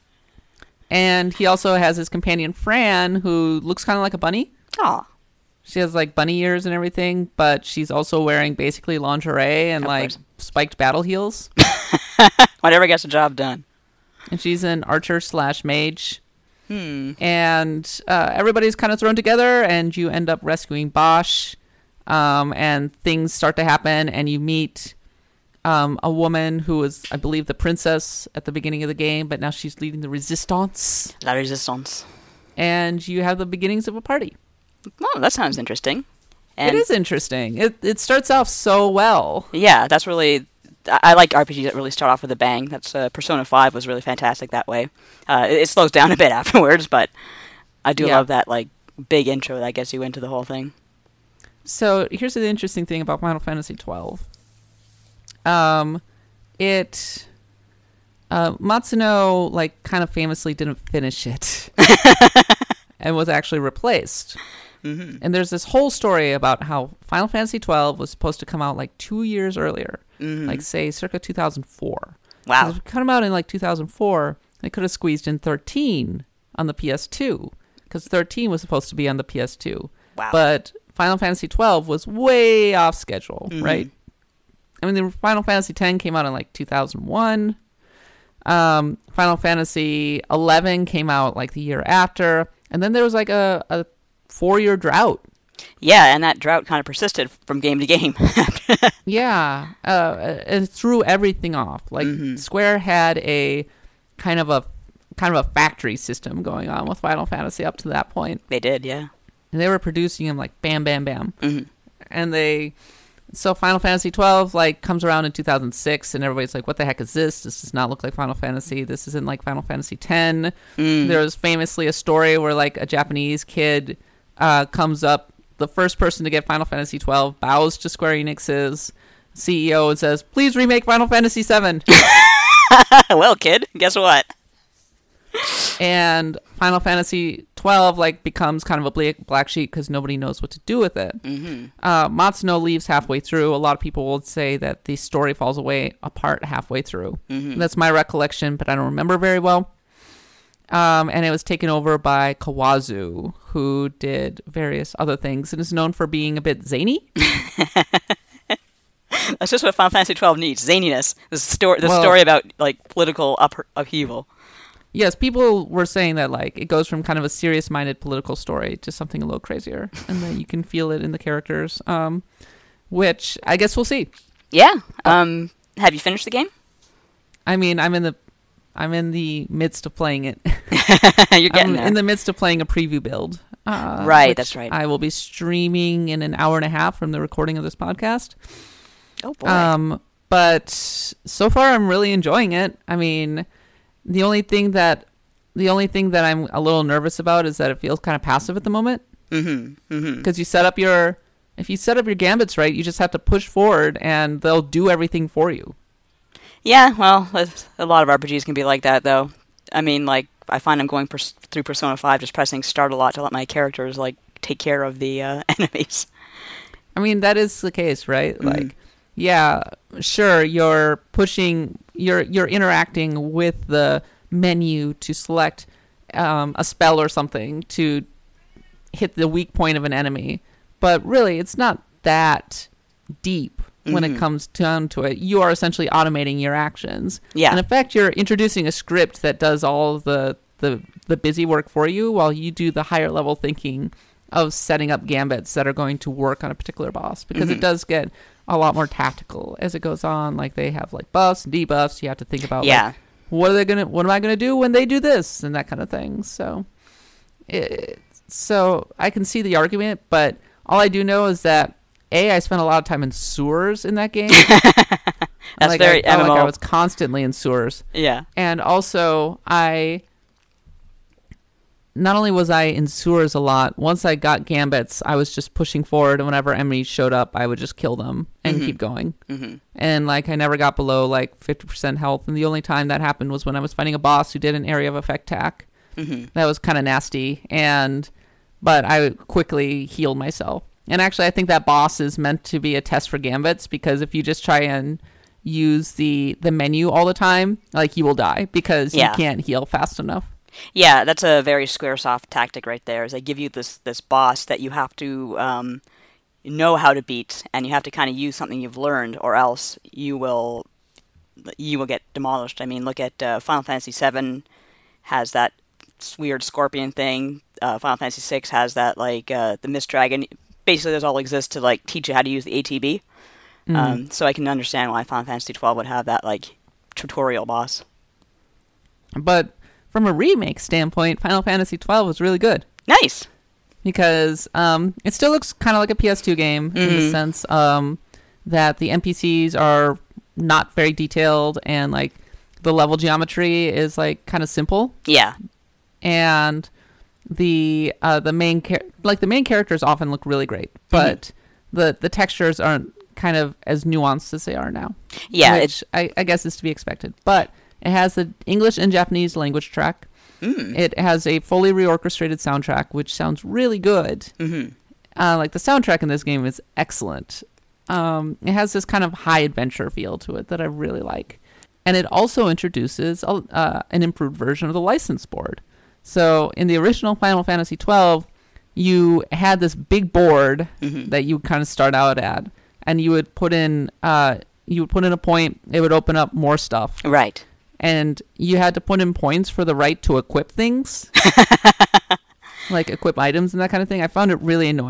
Speaker 1: And he also has his companion Fran, who looks kind of like a bunny.
Speaker 2: Aw,
Speaker 1: She has like bunny ears and everything, but she's also wearing basically lingerie and
Speaker 2: Of
Speaker 1: like
Speaker 2: course.
Speaker 1: spiked battle heels.
Speaker 2: whatever gets the job done.
Speaker 1: And she's an archer slash mage.
Speaker 2: Hmm.
Speaker 1: And uh, everybody's kind of thrown together, and you end up rescuing Bosch. Um, and things start to happen, and you meet um, a woman who was, I believe, the princess at the beginning of the game, but now she's leading the resistance.
Speaker 2: La Resistance.
Speaker 1: And you have the beginnings of a party.
Speaker 2: Oh, that sounds interesting. And
Speaker 1: it is interesting. It it starts off so well.
Speaker 2: Yeah, that's really. I I like R P Gs that really start off with a bang. That's uh, Persona five was really fantastic that way. Uh, it, it slows down a bit afterwards, but I do
Speaker 1: Yeah.
Speaker 2: love that like big intro that gets you into the whole thing.
Speaker 1: So here's the interesting thing about Final Fantasy twelve. Um, it uh, Matsuno like kind of famously didn't finish it, and was actually replaced.
Speaker 2: Mm-hmm.
Speaker 1: And there's this whole story about how Final Fantasy twelve was supposed to come out like two years earlier,
Speaker 2: Mm-hmm.
Speaker 1: like say circa two thousand four.
Speaker 2: Wow.
Speaker 1: If it come out in like two thousand four, they could have squeezed in thirteen on the P S two, because thirteen was supposed to be on the P S two.
Speaker 2: Wow.
Speaker 1: But Final Fantasy twelve was way off schedule,
Speaker 2: Mhm.
Speaker 1: right? I mean, the Final Fantasy ten came out in like two thousand one. Um, Final Fantasy eleven came out like the year after, and then there was like a, a four-year drought
Speaker 2: Yeah, and that drought kind of persisted from game to game.
Speaker 1: Yeah, uh, it threw everything off. Like
Speaker 2: mm-hmm.
Speaker 1: Square had a kind of a kind of a factory system going on with Final Fantasy up to that point.
Speaker 2: They did, yeah.
Speaker 1: And they were producing them like bam, bam, bam.
Speaker 2: Mm-hmm.
Speaker 1: And they, so Final Fantasy twelve like comes around in two thousand six, and everybody's like, "What the heck is this? This does not look like Final Fantasy. This isn't like Final Fantasy ten."
Speaker 2: Mm.
Speaker 1: There was famously a story where like a Japanese kid uh, comes up. The first person to get Final Fantasy twelve bows to Square Enix's C E O and says, "Please remake Final Fantasy seven."
Speaker 2: Well, kid, guess what?
Speaker 1: And Final Fantasy twelve like becomes kind of a black, black sheep because nobody knows what to do with it.
Speaker 2: Mm-hmm.
Speaker 1: Uh, Matsuno leaves halfway through. A lot of people will say that the story falls away apart halfway through.
Speaker 2: Mm-hmm.
Speaker 1: That's my recollection, but I don't remember very well. Um, and it was taken over by Kawazu, who did various other things and is known for being a bit zany.
Speaker 2: That's just what Final Fantasy twelve needs: zaniness. The story, the
Speaker 1: Well,
Speaker 2: story about like political up- upheaval.
Speaker 1: Yes, people were saying that like it goes from kind of a serious-minded political story to something a little crazier, and that you can feel it in the characters. Um, which I guess we'll see.
Speaker 2: Yeah. Um. Have you finished the game?
Speaker 1: I mean, I'm in the, I'm in the midst of playing it.
Speaker 2: You're getting
Speaker 1: I'm
Speaker 2: there.
Speaker 1: in the midst of playing a preview build. Uh,
Speaker 2: Right,
Speaker 1: which
Speaker 2: that's right.
Speaker 1: I will be streaming in an hour and a half from the recording of this podcast.
Speaker 2: Oh boy.
Speaker 1: Um, but so far, I'm really enjoying it. I mean, the only thing that the only thing that I'm a little nervous about is that it feels kind of passive at the moment.
Speaker 2: mm-hmm. Mm-hmm.
Speaker 1: Because you set up your if you set up your gambits right, you just have to push forward, and they'll do everything for you.
Speaker 2: Yeah. Well, a lot of R P Gs can be like that, though. I mean, like I find I'm going pers- through Persona five, just pressing start a lot to let my characters like take care of the uh, enemies.
Speaker 1: I mean, that is the case, right?
Speaker 2: Mm.
Speaker 1: Like, yeah, sure, you're pushing, you're you're interacting with the menu to select um, a spell or something to hit the weak point of an enemy, but really, it's not that deep when
Speaker 2: Mm-hmm.
Speaker 1: it comes down to it. You are essentially automating your actions.
Speaker 2: Yeah.
Speaker 1: In effect, you're introducing a script that does all the the the busy work for you, while you do the higher level thinking of setting up gambits that are going to work on a particular boss, because
Speaker 2: Mm-hmm.
Speaker 1: it does get a lot more tactical as it goes on. Like they have like buffs and debuffs. You have to think about
Speaker 2: Yeah.
Speaker 1: like, what are they gonna what am I gonna do when they do this and that kind of thing. So it, so I can see the argument, but all I do know is that A, I spent a lot of time in sewers in that game.
Speaker 2: That's
Speaker 1: like
Speaker 2: very
Speaker 1: I felt
Speaker 2: M M O.
Speaker 1: like I was constantly in sewers.
Speaker 2: Yeah.
Speaker 1: And also, I not only was I in sewers a lot, once I got gambits, I was just pushing forward, and whenever enemies showed up, I would just kill them and
Speaker 2: Mm-hmm.
Speaker 1: keep going.
Speaker 2: Mm-hmm.
Speaker 1: And like I never got below like fifty percent health, and the only time that happened was when I was fighting a boss who did an area of effect attack.
Speaker 2: Mm-hmm.
Speaker 1: That was kind of nasty, and but I quickly healed myself. And actually, I think that boss is meant to be a test for gambits, because if you just try and use the the menu all the time, like you will die because
Speaker 2: Yeah.
Speaker 1: you can't heal fast enough.
Speaker 2: Yeah, that's a very Squaresoft tactic right there. Is they give you this this boss that you have to um, know how to beat, and you have to kind of use something you've learned, or else you will you will get demolished. I mean, look at uh, Final Fantasy seven has that weird scorpion thing. Uh, Final Fantasy six has that like uh, the Mist Dragon. Basically, those all exist to like teach you how to use the A T B.
Speaker 1: Mm.
Speaker 2: Um, so I can understand why Final Fantasy twelve would have that like tutorial boss.
Speaker 1: But from a remake standpoint, Final Fantasy twelve was really good,
Speaker 2: Nice.
Speaker 1: because um, it still looks kind of like a P S two game in the
Speaker 2: Mhm.
Speaker 1: sense um, that the N P Cs are not very detailed, and like the level geometry is like kind of simple,
Speaker 2: Yeah.
Speaker 1: and the uh, the main char- like the main characters often look really great, but the the textures aren't kind of as nuanced as they are now.
Speaker 2: Yeah.
Speaker 1: which I, I guess is to be expected. But it has the English and Japanese language track.
Speaker 2: Mm.
Speaker 1: It has a fully reorchestrated soundtrack, which sounds really good.
Speaker 2: Mm-hmm.
Speaker 1: Uh, like the soundtrack in this game is excellent. Um, it has this kind of high adventure feel to it that I really like. And it also introduces a, uh, an improved version of the license board. So in the original Final Fantasy twelve, you had this big board
Speaker 2: Mm-hmm.
Speaker 1: that you kind of start out at, and you would put in uh, you would put in a point. It would open up more stuff,
Speaker 2: Right.
Speaker 1: and you had to put in points for the right to equip things, like equip items and that kind of thing. I found it really annoying.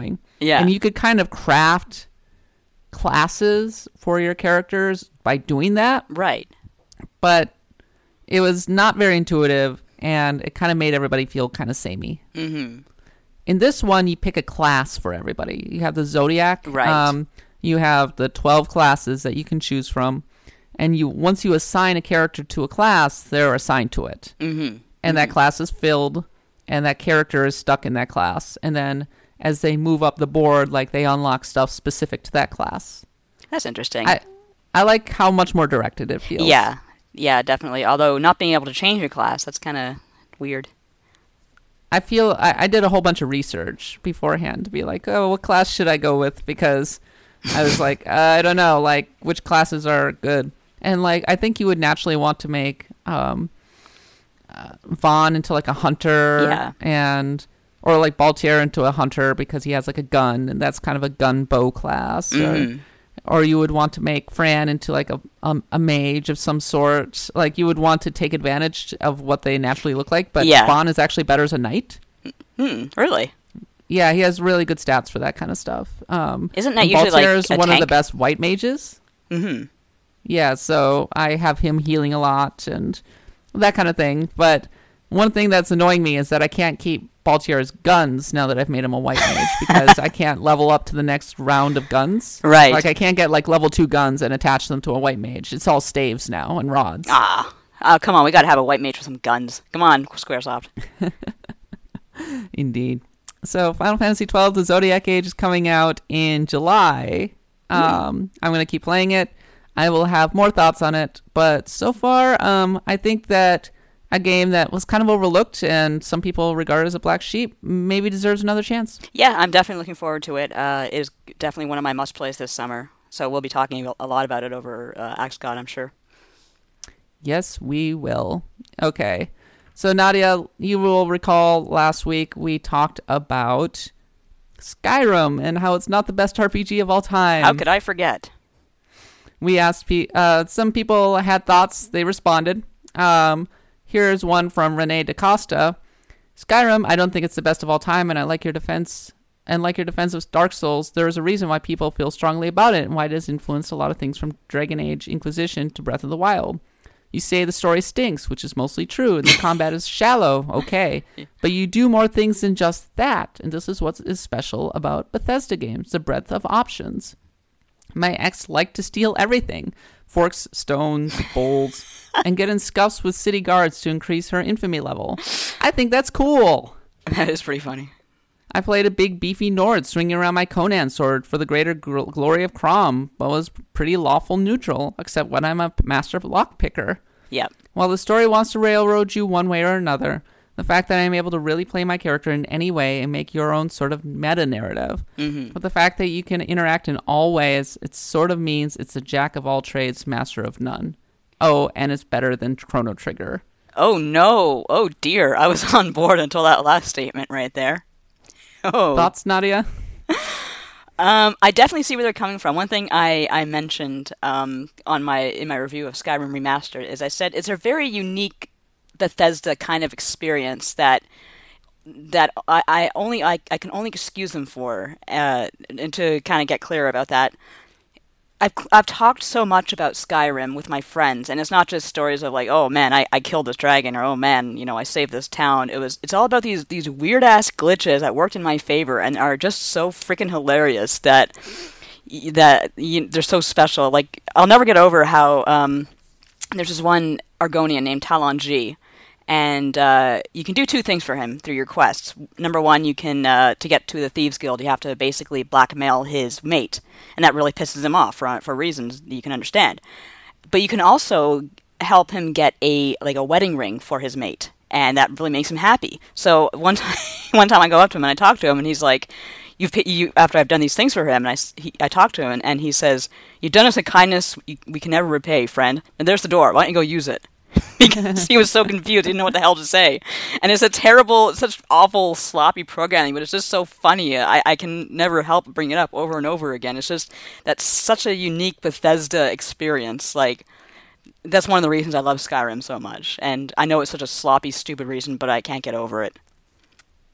Speaker 2: Yeah.
Speaker 1: And you could kind of craft classes for your characters by doing that.
Speaker 2: Right.
Speaker 1: But it was not very intuitive, and it kind of made everybody feel kind of samey.
Speaker 2: Mm-hmm.
Speaker 1: In this one, you pick a class for everybody. You have the Zodiac.
Speaker 2: Right.
Speaker 1: Um, you have the twelve classes that you can choose from. And you once you assign a character to a class, they're assigned to it.
Speaker 2: Mm-hmm.
Speaker 1: And
Speaker 2: mm-hmm.
Speaker 1: that class is filled, and that character is stuck in that class. And then as they move up the board, like they unlock stuff specific to that class.
Speaker 2: That's interesting.
Speaker 1: I, I like how much more directed it feels.
Speaker 2: Yeah. Yeah, definitely. Although not being able to change your class, that's kind of weird.
Speaker 1: I feel I, I did a whole bunch of research beforehand to be like, oh, what class should I go with? Because I was like, uh, I don't know, like, which classes are good. And, like, I think you would naturally want to make um, uh, Vaughn into, like, a hunter.
Speaker 2: Yeah.
Speaker 1: And, or, like, Baltier into a hunter because he has, like, a gun. And that's kind of a gun bow class.
Speaker 2: Mm-hmm.
Speaker 1: Or, or you would want to make Fran into, like, a, um, a mage of some sort. Like, you would want to take advantage of what they naturally look like. But
Speaker 2: yeah.
Speaker 1: Vaughn is actually better as a knight.
Speaker 2: Hmm, really?
Speaker 1: Yeah, he has really good stats for that kind of stuff. Um,
Speaker 2: Isn't that usually, like,
Speaker 1: Baltier's
Speaker 2: a
Speaker 1: one
Speaker 2: tank?
Speaker 1: of the best white mages.
Speaker 2: Mm-hmm.
Speaker 1: Yeah, so I have him healing a lot and that kind of thing. But one thing that's annoying me is that I can't keep Baltier's guns now that I've made him a white mage because I can't level up to the next round of guns.
Speaker 2: Right.
Speaker 1: Like, I can't get, like, level two guns and attach them to a white mage. It's all staves now and rods.
Speaker 2: Ah. Oh, come on. We got to have a white mage with some guns. Come on, Squaresoft.
Speaker 1: Indeed. So Final Fantasy twelve, the Zodiac Age, is coming out in July. Um, I'm going to keep playing it. I will have more thoughts on it. But so far, um, I think that a game that was kind of overlooked and some people regard as a black sheep maybe deserves another chance.
Speaker 2: Yeah, I'm definitely looking forward to it. Uh, it is definitely one of my must-plays this summer. So we'll be talking a lot about it over uh, Axe God, I'm sure.
Speaker 1: Yes, we will. Okay. So, Nadia, you will recall last week we talked about Skyrim and how it's not the best R P G of all time.
Speaker 2: How could I forget?
Speaker 1: We asked, pe- uh, some people had thoughts. They responded. Um, here's one from Renee DaCosta. Skyrim, I don't think it's the best of all time, and I like your defense. And like your defense of Dark Souls, there is a reason why people feel strongly about it and why it has influenced a lot of things from Dragon Age Inquisition to Breath of the Wild. You say the story stinks, which is mostly true, and the combat is shallow, okay. But you do more things than just that, and this is what is special about Bethesda games, the breadth of options. My ex liked to steal everything, forks, stones, bowls, and get in scuffs with city guards to increase her infamy level. I think that's cool.
Speaker 2: That is pretty funny.
Speaker 1: I played a big beefy Nord swinging around my Conan sword for the greater gl- glory of Crom, but was pretty lawful neutral, except when I'm a master lockpicker.
Speaker 2: Yep.
Speaker 1: While the story wants to railroad you one way or another, the fact that I'm able to really play my character in any way and make your own sort of meta-narrative,
Speaker 2: Mm-hmm.
Speaker 1: but the fact that you can interact in all ways, it sort of means it's a jack of all trades, master of none. Oh, and it's better than Chrono Trigger.
Speaker 2: Oh, no. Oh, dear. I was on board until that last statement right there. Oh.
Speaker 1: Thoughts, Nadia?
Speaker 2: Um, I definitely see where they're coming from. One thing I, I mentioned um, on my in my review of Skyrim Remastered is I said it's a very unique Bethesda kind of experience that that I, I only I, I can only excuse them for. Uh, and to kind of get clear about that, I've I've talked so much about Skyrim with my friends, and it's not just stories of like, oh man, I, I killed this dragon, or oh man, you know, I saved this town. It was it's all about these these weird ass glitches that worked in my favor and are just so freaking hilarious that that you, they're so special. Like I'll never get over how um, there's this one Argonian named Talon G. And uh, you can do two things for him through your quests. Number one, you can, uh, to get to the Thieves Guild, you have to basically blackmail his mate. And that really pisses him off for, for reasons you can understand. But you can also help him get a like a wedding ring for his mate. And that really makes him happy. So one time, one time I go up to him and I talk to him and he's like, You've, you, after I've done these things for him, and I, he, I talk to him and, and he says, you've done us a kindness we can never repay, friend. And there's the door. Why don't you go use it? Because he was so confused, he didn't know what the hell to say. And it's a terrible, it's such awful, sloppy programming, but it's just so funny. I, I can never help but bring it up over and over again. It's just, that's such a unique Bethesda experience. Like, that's one of the reasons I love Skyrim so much. And I know it's such a sloppy, stupid reason, but I can't get over it.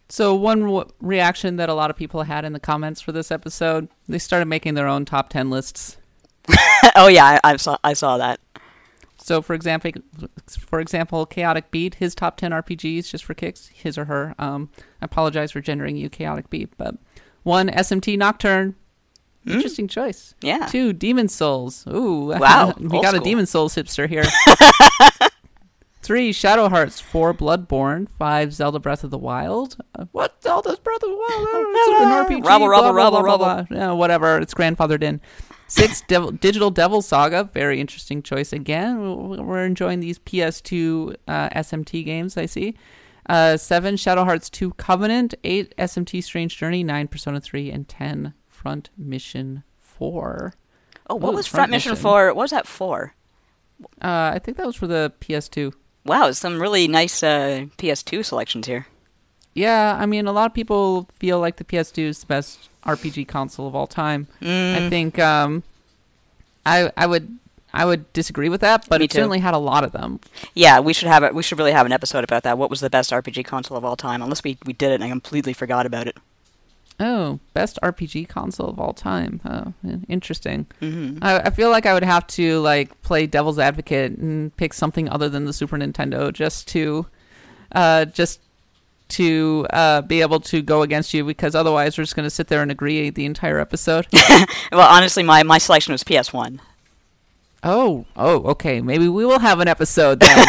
Speaker 1: So one re- reaction that a lot of people had in the comments for this episode, they started making their own top ten lists.
Speaker 2: Oh yeah, I, I saw I saw that.
Speaker 1: So for example, for example, Chaotic Beat, his top ten R P Gs just for kicks, his or her. Um, I apologize for gendering you, Chaotic Beat, but one S M T Nocturne.
Speaker 2: Mm.
Speaker 1: Interesting choice.
Speaker 2: Yeah.
Speaker 1: Two Demon Souls. Ooh,
Speaker 2: wow,
Speaker 1: we got
Speaker 2: school.
Speaker 1: a Demon Souls hipster here. Three, Shadow Hearts. Four, Bloodborne. Five, Zelda Breath of the Wild. Uh, what? Zelda's Breath of the Wild? It's an R P G.
Speaker 2: Rubble,
Speaker 1: blah,
Speaker 2: rubble,
Speaker 1: blah,
Speaker 2: rubble,
Speaker 1: blah, blah,
Speaker 2: rubble.
Speaker 1: blah. Yeah, whatever. It's grandfathered in. Six, Devil, Digital Devil Saga. Very interesting choice again. We're enjoying these P S two uh, S M T games, I see. Uh, seven, Shadow Hearts two Covenant. Eight, S M T Strange Journey. Nine, Persona three. And ten, Front Mission four.
Speaker 2: Oh, what
Speaker 1: Ooh,
Speaker 2: was Front Mission for? What was that for?
Speaker 1: Uh, I think that was for the P S two.
Speaker 2: Wow, some really nice uh, P S two selections here.
Speaker 1: Yeah, I mean, a lot of people feel like the P S two is the best R P G console of all time.
Speaker 2: Mm.
Speaker 1: I think um, I I would I would disagree with that, but
Speaker 2: Me
Speaker 1: it
Speaker 2: too.
Speaker 1: certainly had a lot of them.
Speaker 2: Yeah, we should have it. We should really have an episode about that. What was the best R P G console of all time? Unless we, we did it and I completely forgot about it.
Speaker 1: Oh, best R P G console of all time. Oh, interesting.
Speaker 2: Mm-hmm.
Speaker 1: I, I feel like I would have to like play devil's advocate and pick something other than the Super Nintendo just to, uh, just to uh, be able to go against you, because otherwise we're just going to sit there and agree the entire episode.
Speaker 2: Well, honestly, my, my selection was P S one.
Speaker 1: Oh, oh, okay. Maybe we will have an episode then.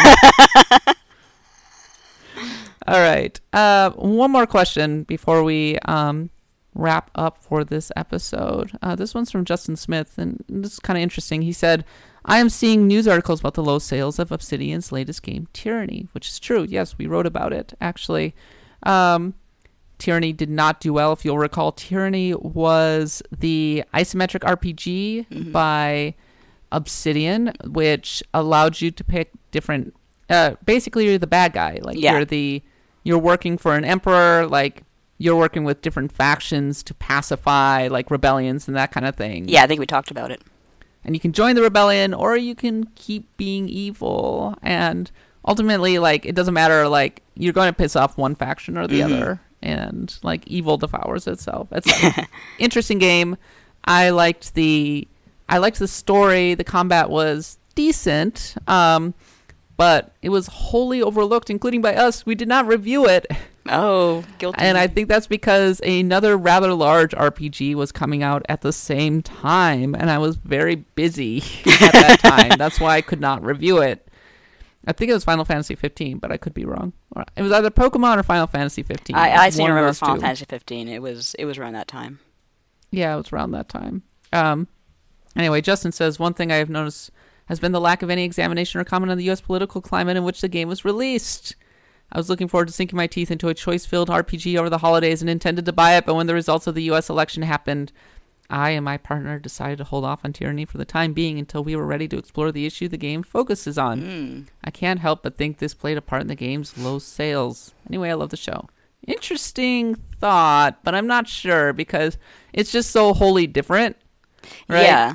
Speaker 1: All right. Uh, one more question before we um, wrap up for this episode. Uh, this one's from Justin Smith, and this is kind of interesting. He said, I am seeing news articles about the low sales of Obsidian's latest game, Tyranny, which is true. Yes, we wrote about it, actually. Um, Tyranny did not do well. If you'll recall, Tyranny was the isometric R P G mm-hmm. by Obsidian, which allowed you to pick different... Uh, basically, you're the bad guy. Like,
Speaker 2: yeah.
Speaker 1: you're the... You're working for an emperor, like, you're working with different factions to pacify, like, rebellions and that kind of thing.
Speaker 2: Yeah, I think we talked about it.
Speaker 1: And you can join the rebellion, or you can keep being evil. And ultimately, like, it doesn't matter, like, you're going to piss off one faction or the mm-hmm. other. And, like, evil devours itself. It's an interesting game. I liked the... I liked the story. The combat was decent. Um... But it was wholly overlooked, including by us. We did not review it.
Speaker 2: Oh, guilty.
Speaker 1: And I think that's because another rather large R P G was coming out at the same time. And I was very busy at that time. That's why I could not review it. I think it was Final Fantasy fifteen, but I could be wrong. It was either Pokemon or Final Fantasy fifteen.
Speaker 2: I, I seem to remember Final
Speaker 1: two.
Speaker 2: Fantasy fifteen. It was, it was around that time.
Speaker 1: Yeah, it was around that time. Um, anyway, Justin says, one thing I have noticed has been the lack of any examination or comment on the U S political climate in which the game was released. I was looking forward to sinking my teeth into a choice-filled R P G over the holidays and intended to buy it, but when the results of the U S election happened, I and my partner decided to hold off on Tyranny for the time being until we were ready to explore the issue the game focuses on.
Speaker 2: Mm.
Speaker 1: I can't help but think this played a part in the game's low sales. Anyway, I love the show. Interesting thought, but I'm not sure because it's just so wholly different, right?
Speaker 2: Yeah.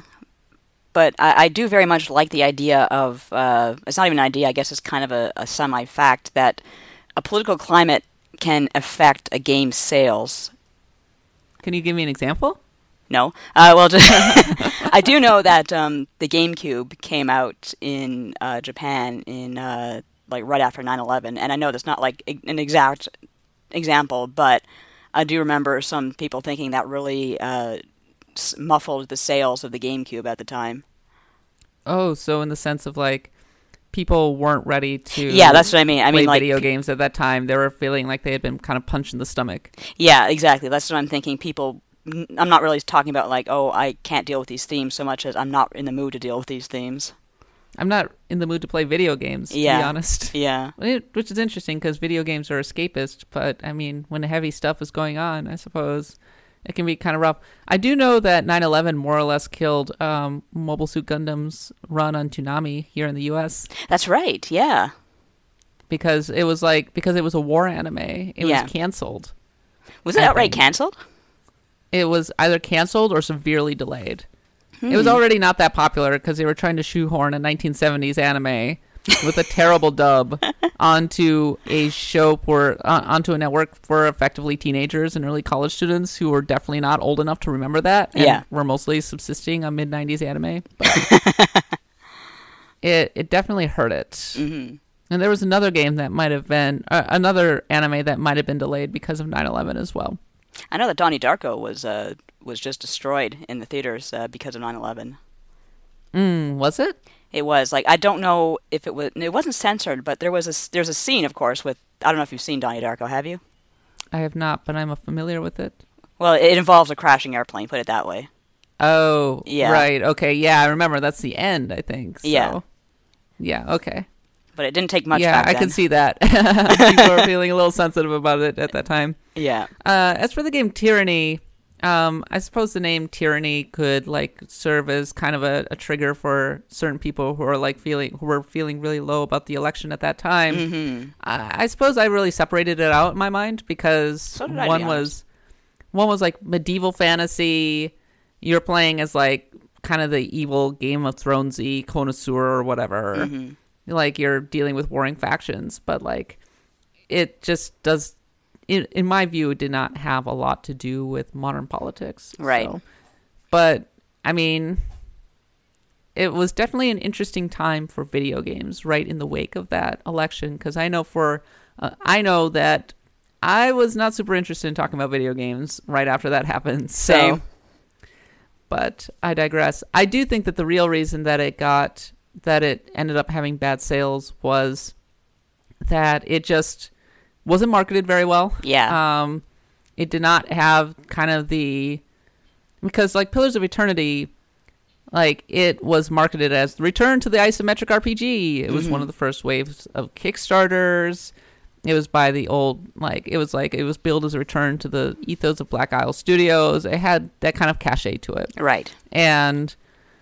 Speaker 2: But I, I do very much like the idea of, uh, it's not even an idea, I guess it's kind of a, a semi-fact, that a political climate can affect a game's sales.
Speaker 1: Can you give me an example?
Speaker 2: No. Uh, well, just I do know that um, the GameCube came out in uh, Japan in uh, like right after nine eleven, and I know that's not like an exact example, but I do remember some people thinking that really... Uh, muffled the sales of the GameCube at the time.
Speaker 1: Oh, so in the sense of like people weren't ready to
Speaker 2: yeah, that's what I mean. I
Speaker 1: play
Speaker 2: mean, like
Speaker 1: video games at that time. They were feeling like they had been kind of punched in the stomach.
Speaker 2: Yeah, exactly. That's what I'm thinking. People, I'm not really talking about like, oh, I can't deal with these themes so much as I'm not in the mood to deal with these themes.
Speaker 1: I'm not in the mood to play video games, to
Speaker 2: yeah.
Speaker 1: be honest.
Speaker 2: Yeah.
Speaker 1: Which is interesting because video games are escapist, but I mean, when the heavy stuff is going on, I suppose it can be kind of rough. I do know that nine eleven more or less killed um, Mobile Suit Gundam's run on Toonami here in the U S.
Speaker 2: That's right, yeah.
Speaker 1: Because it was like, because it was a war anime, it
Speaker 2: yeah.
Speaker 1: was canceled.
Speaker 2: Was it
Speaker 1: I
Speaker 2: outright
Speaker 1: think.
Speaker 2: canceled?
Speaker 1: It was either canceled or severely delayed.
Speaker 2: Hmm.
Speaker 1: It was already not that popular because they were trying to shoehorn a nineteen seventies anime with a terrible dub onto a show for uh, onto a network for effectively teenagers and early college students who were definitely not old enough to remember that. And
Speaker 2: yeah,
Speaker 1: were mostly subsisting on mid nineties anime. But it it definitely hurt it.
Speaker 2: Mm-hmm.
Speaker 1: And there was another game that might have been uh, another anime that might have been delayed because of nine eleven as well.
Speaker 2: I know that Donnie Darko was uh was just destroyed in the theaters uh, because of nine eleven.
Speaker 1: Mm, was it?
Speaker 2: It was like I don't know if it was. It wasn't censored, but there was a there's a scene, of course, with I don't know if you've seen Donnie Darko. Have you?
Speaker 1: I have not, but I'm familiar with it.
Speaker 2: Well, it involves a crashing airplane. Put it that way.
Speaker 1: Oh,
Speaker 2: yeah.
Speaker 1: Right. Okay. Yeah, I remember. That's the end, I think. So.
Speaker 2: Yeah.
Speaker 1: Yeah. Okay.
Speaker 2: But it didn't take much.
Speaker 1: Yeah,
Speaker 2: back
Speaker 1: I
Speaker 2: then.
Speaker 1: can see that. People were feeling a little sensitive about it at that time.
Speaker 2: Yeah.
Speaker 1: Uh, as for the game Tyranny, um, I suppose the name Tyranny could like serve as kind of a, a trigger for certain people who are like feeling who were feeling really low about the election at that time.
Speaker 2: Mm-hmm.
Speaker 1: I, I suppose I really separated it out in my mind because
Speaker 2: So did I,
Speaker 1: one
Speaker 2: to be
Speaker 1: was one was like medieval fantasy. You're playing as like kind of the evil Game of Thronesy connoisseur or whatever.
Speaker 2: Mm-hmm.
Speaker 1: Like you're dealing with warring factions, but like it just does. In, in my view, it did not have a lot to do with modern politics.
Speaker 2: Right.
Speaker 1: So. But, I mean, it was definitely an interesting time for video games right in the wake of that election. Because I know for, uh, I know that I was not super interested in talking about video games right after that happened. So,
Speaker 2: Same.
Speaker 1: But I digress. I do think that the real reason that it got, that it ended up having bad sales was that it just wasn't marketed very well.
Speaker 2: Yeah.
Speaker 1: Um, it did not have kind of the, because like Pillars of Eternity, like it was marketed as the return to the isometric R P G. It was
Speaker 2: mm-hmm.
Speaker 1: one of the first waves of Kickstarters. It was by the old, like, it was like, it was billed as a return to the ethos of Black Isle Studios. It had that kind of cachet to it.
Speaker 2: Right.
Speaker 1: And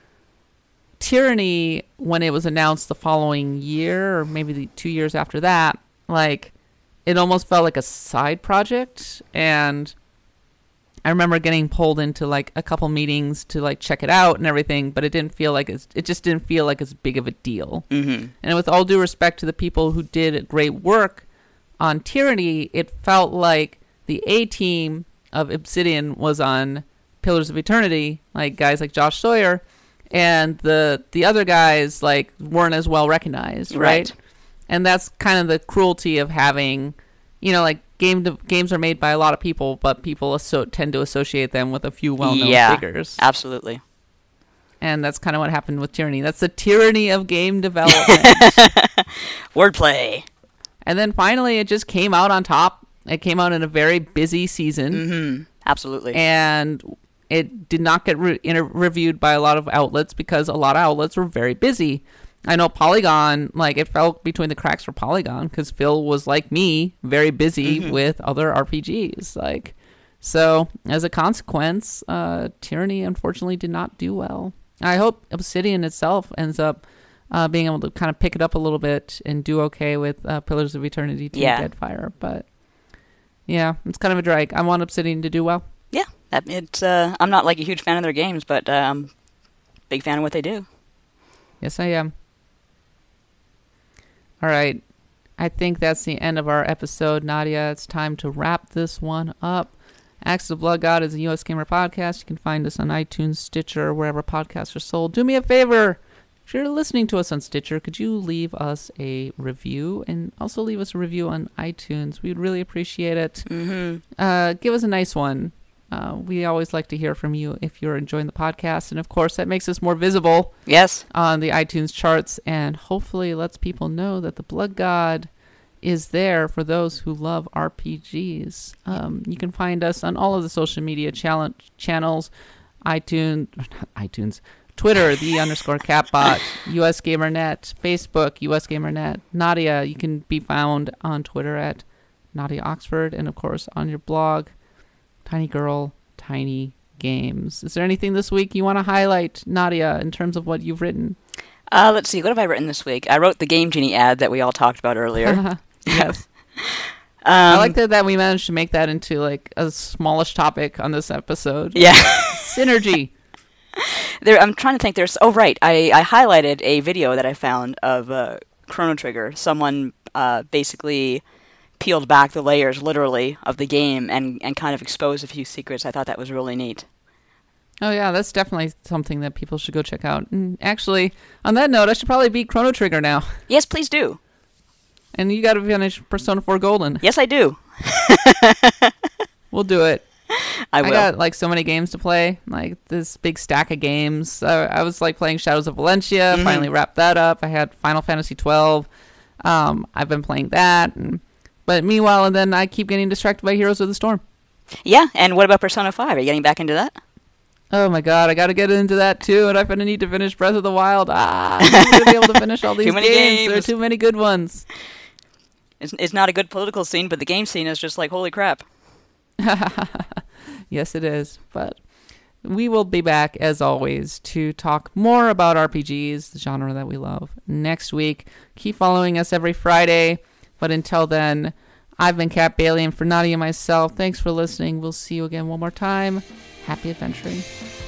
Speaker 1: Tyranny, when it was announced the following year, or maybe the two years after that, like, it almost felt like a side project. And I remember getting pulled into like a couple meetings to like check it out and everything, but it didn't feel like it's, it just didn't feel like as big of a deal.
Speaker 2: Mm-hmm.
Speaker 1: And with all due respect to the people who did great work on Tyranny, it felt like the A team of Obsidian was on Pillars of Eternity, like guys like Josh Sawyer, and the the other guys like weren't as well recognized, right?
Speaker 2: Right.
Speaker 1: And that's kind of the cruelty of having, you know, like game de- games are made by a lot of people, but people asso- tend to associate them with a few well-known
Speaker 2: yeah,
Speaker 1: figures.
Speaker 2: Absolutely.
Speaker 1: And that's kind of what happened with Tyranny. That's the tyranny of game development.
Speaker 2: Wordplay.
Speaker 1: And then finally, it just came out on top. It came out in a very busy season.
Speaker 2: Mm-hmm. Absolutely.
Speaker 1: And it did not get re- inter- reviewed by a lot of outlets because a lot of outlets were very busy. I know Polygon, like, it fell between the cracks for Polygon because Phil was, like me, very busy
Speaker 2: mm-hmm.
Speaker 1: with other R P Gs. Like, so, as a consequence, uh, Tyranny, unfortunately, did not do well. I hope Obsidian itself ends up uh, being able to kind of pick it up a little bit and do okay with uh, Pillars of Eternity two
Speaker 2: yeah.
Speaker 1: Deadfire. But, yeah, it's kind of a drag. I want Obsidian to do well.
Speaker 2: Yeah. It's, uh, I'm not, like, a huge fan of their games, but uh, I'm a big fan of what they do.
Speaker 1: Yes, I am. All right. I think that's the end of our episode, Nadia. It's time to wrap this one up. Axe of the Blood God is a U S Gamer podcast. You can find us on iTunes, Stitcher, or wherever podcasts are sold. Do me a favor. If you're listening to us on Stitcher, could you leave us a review and also leave us a review on iTunes? We'd really appreciate it.
Speaker 2: Mm-hmm.
Speaker 1: Uh, give us a nice one. Uh, we always like to hear from you if you're enjoying the podcast. And, of course, that makes us more visible.
Speaker 2: Yes.
Speaker 1: On the iTunes charts, and hopefully lets people know that the Blood God is there for those who love R P Gs. Um, you can find us on all of the social media challenge channels, iTunes, not iTunes, Twitter, the underscore Catbot, U S GamerNet, Facebook, U S GamerNet. Nadia, you can be found on Twitter at Nadia Oxford, and of course on your blog, Tiny Girl, Tiny Games. Is there anything this week you want to highlight, Nadia, in terms of what you've written?
Speaker 2: Uh, let's see. What have I written this week? I wrote the Game Genie ad that we all talked about earlier.
Speaker 1: Yes.
Speaker 2: um,
Speaker 1: I like that, that we managed to make that into like a smallish topic on this episode.
Speaker 2: Yeah.
Speaker 1: Synergy.
Speaker 2: There, I'm trying to think. There's. Oh, right. I, I highlighted a video that I found of uh, Chrono Trigger. Someone uh, basically peeled back the layers, literally, of the game and, and kind of exposed a few secrets. I thought that was really neat.
Speaker 1: Oh, yeah, that's definitely something that people should go check out. And actually, on that note, I should probably beat Chrono Trigger now.
Speaker 2: Yes, please do.
Speaker 1: And you got to finish Persona four Golden.
Speaker 2: Yes, I do.
Speaker 1: We'll do it.
Speaker 2: I will.
Speaker 1: I got like so many games to play, like this big stack of games. Uh, I was like playing Shadows of Valencia, mm-hmm. finally wrapped that up. I had Final Fantasy twelve. Um, I've been playing that. And, but meanwhile, and then I keep getting distracted by Heroes of the Storm.
Speaker 2: Yeah, and what about Persona five? Are you getting back into that?
Speaker 1: Oh my god, I got to get into that too, and I'm going to need to finish Breath of the Wild. Ah, I'm not going to be able to finish all these
Speaker 2: too many
Speaker 1: games.
Speaker 2: games.
Speaker 1: There are too many good ones.
Speaker 2: It's, it's not a good political scene, but the game scene is just like, holy crap.
Speaker 1: Yes, it is. But we will be back, as always, to talk more about R P Gs, the genre that we love, next week. Keep following us every Friday. But until then, I've been Kat Bailey, and for Nadia and myself, thanks for listening. We'll see you again one more time. Happy adventuring.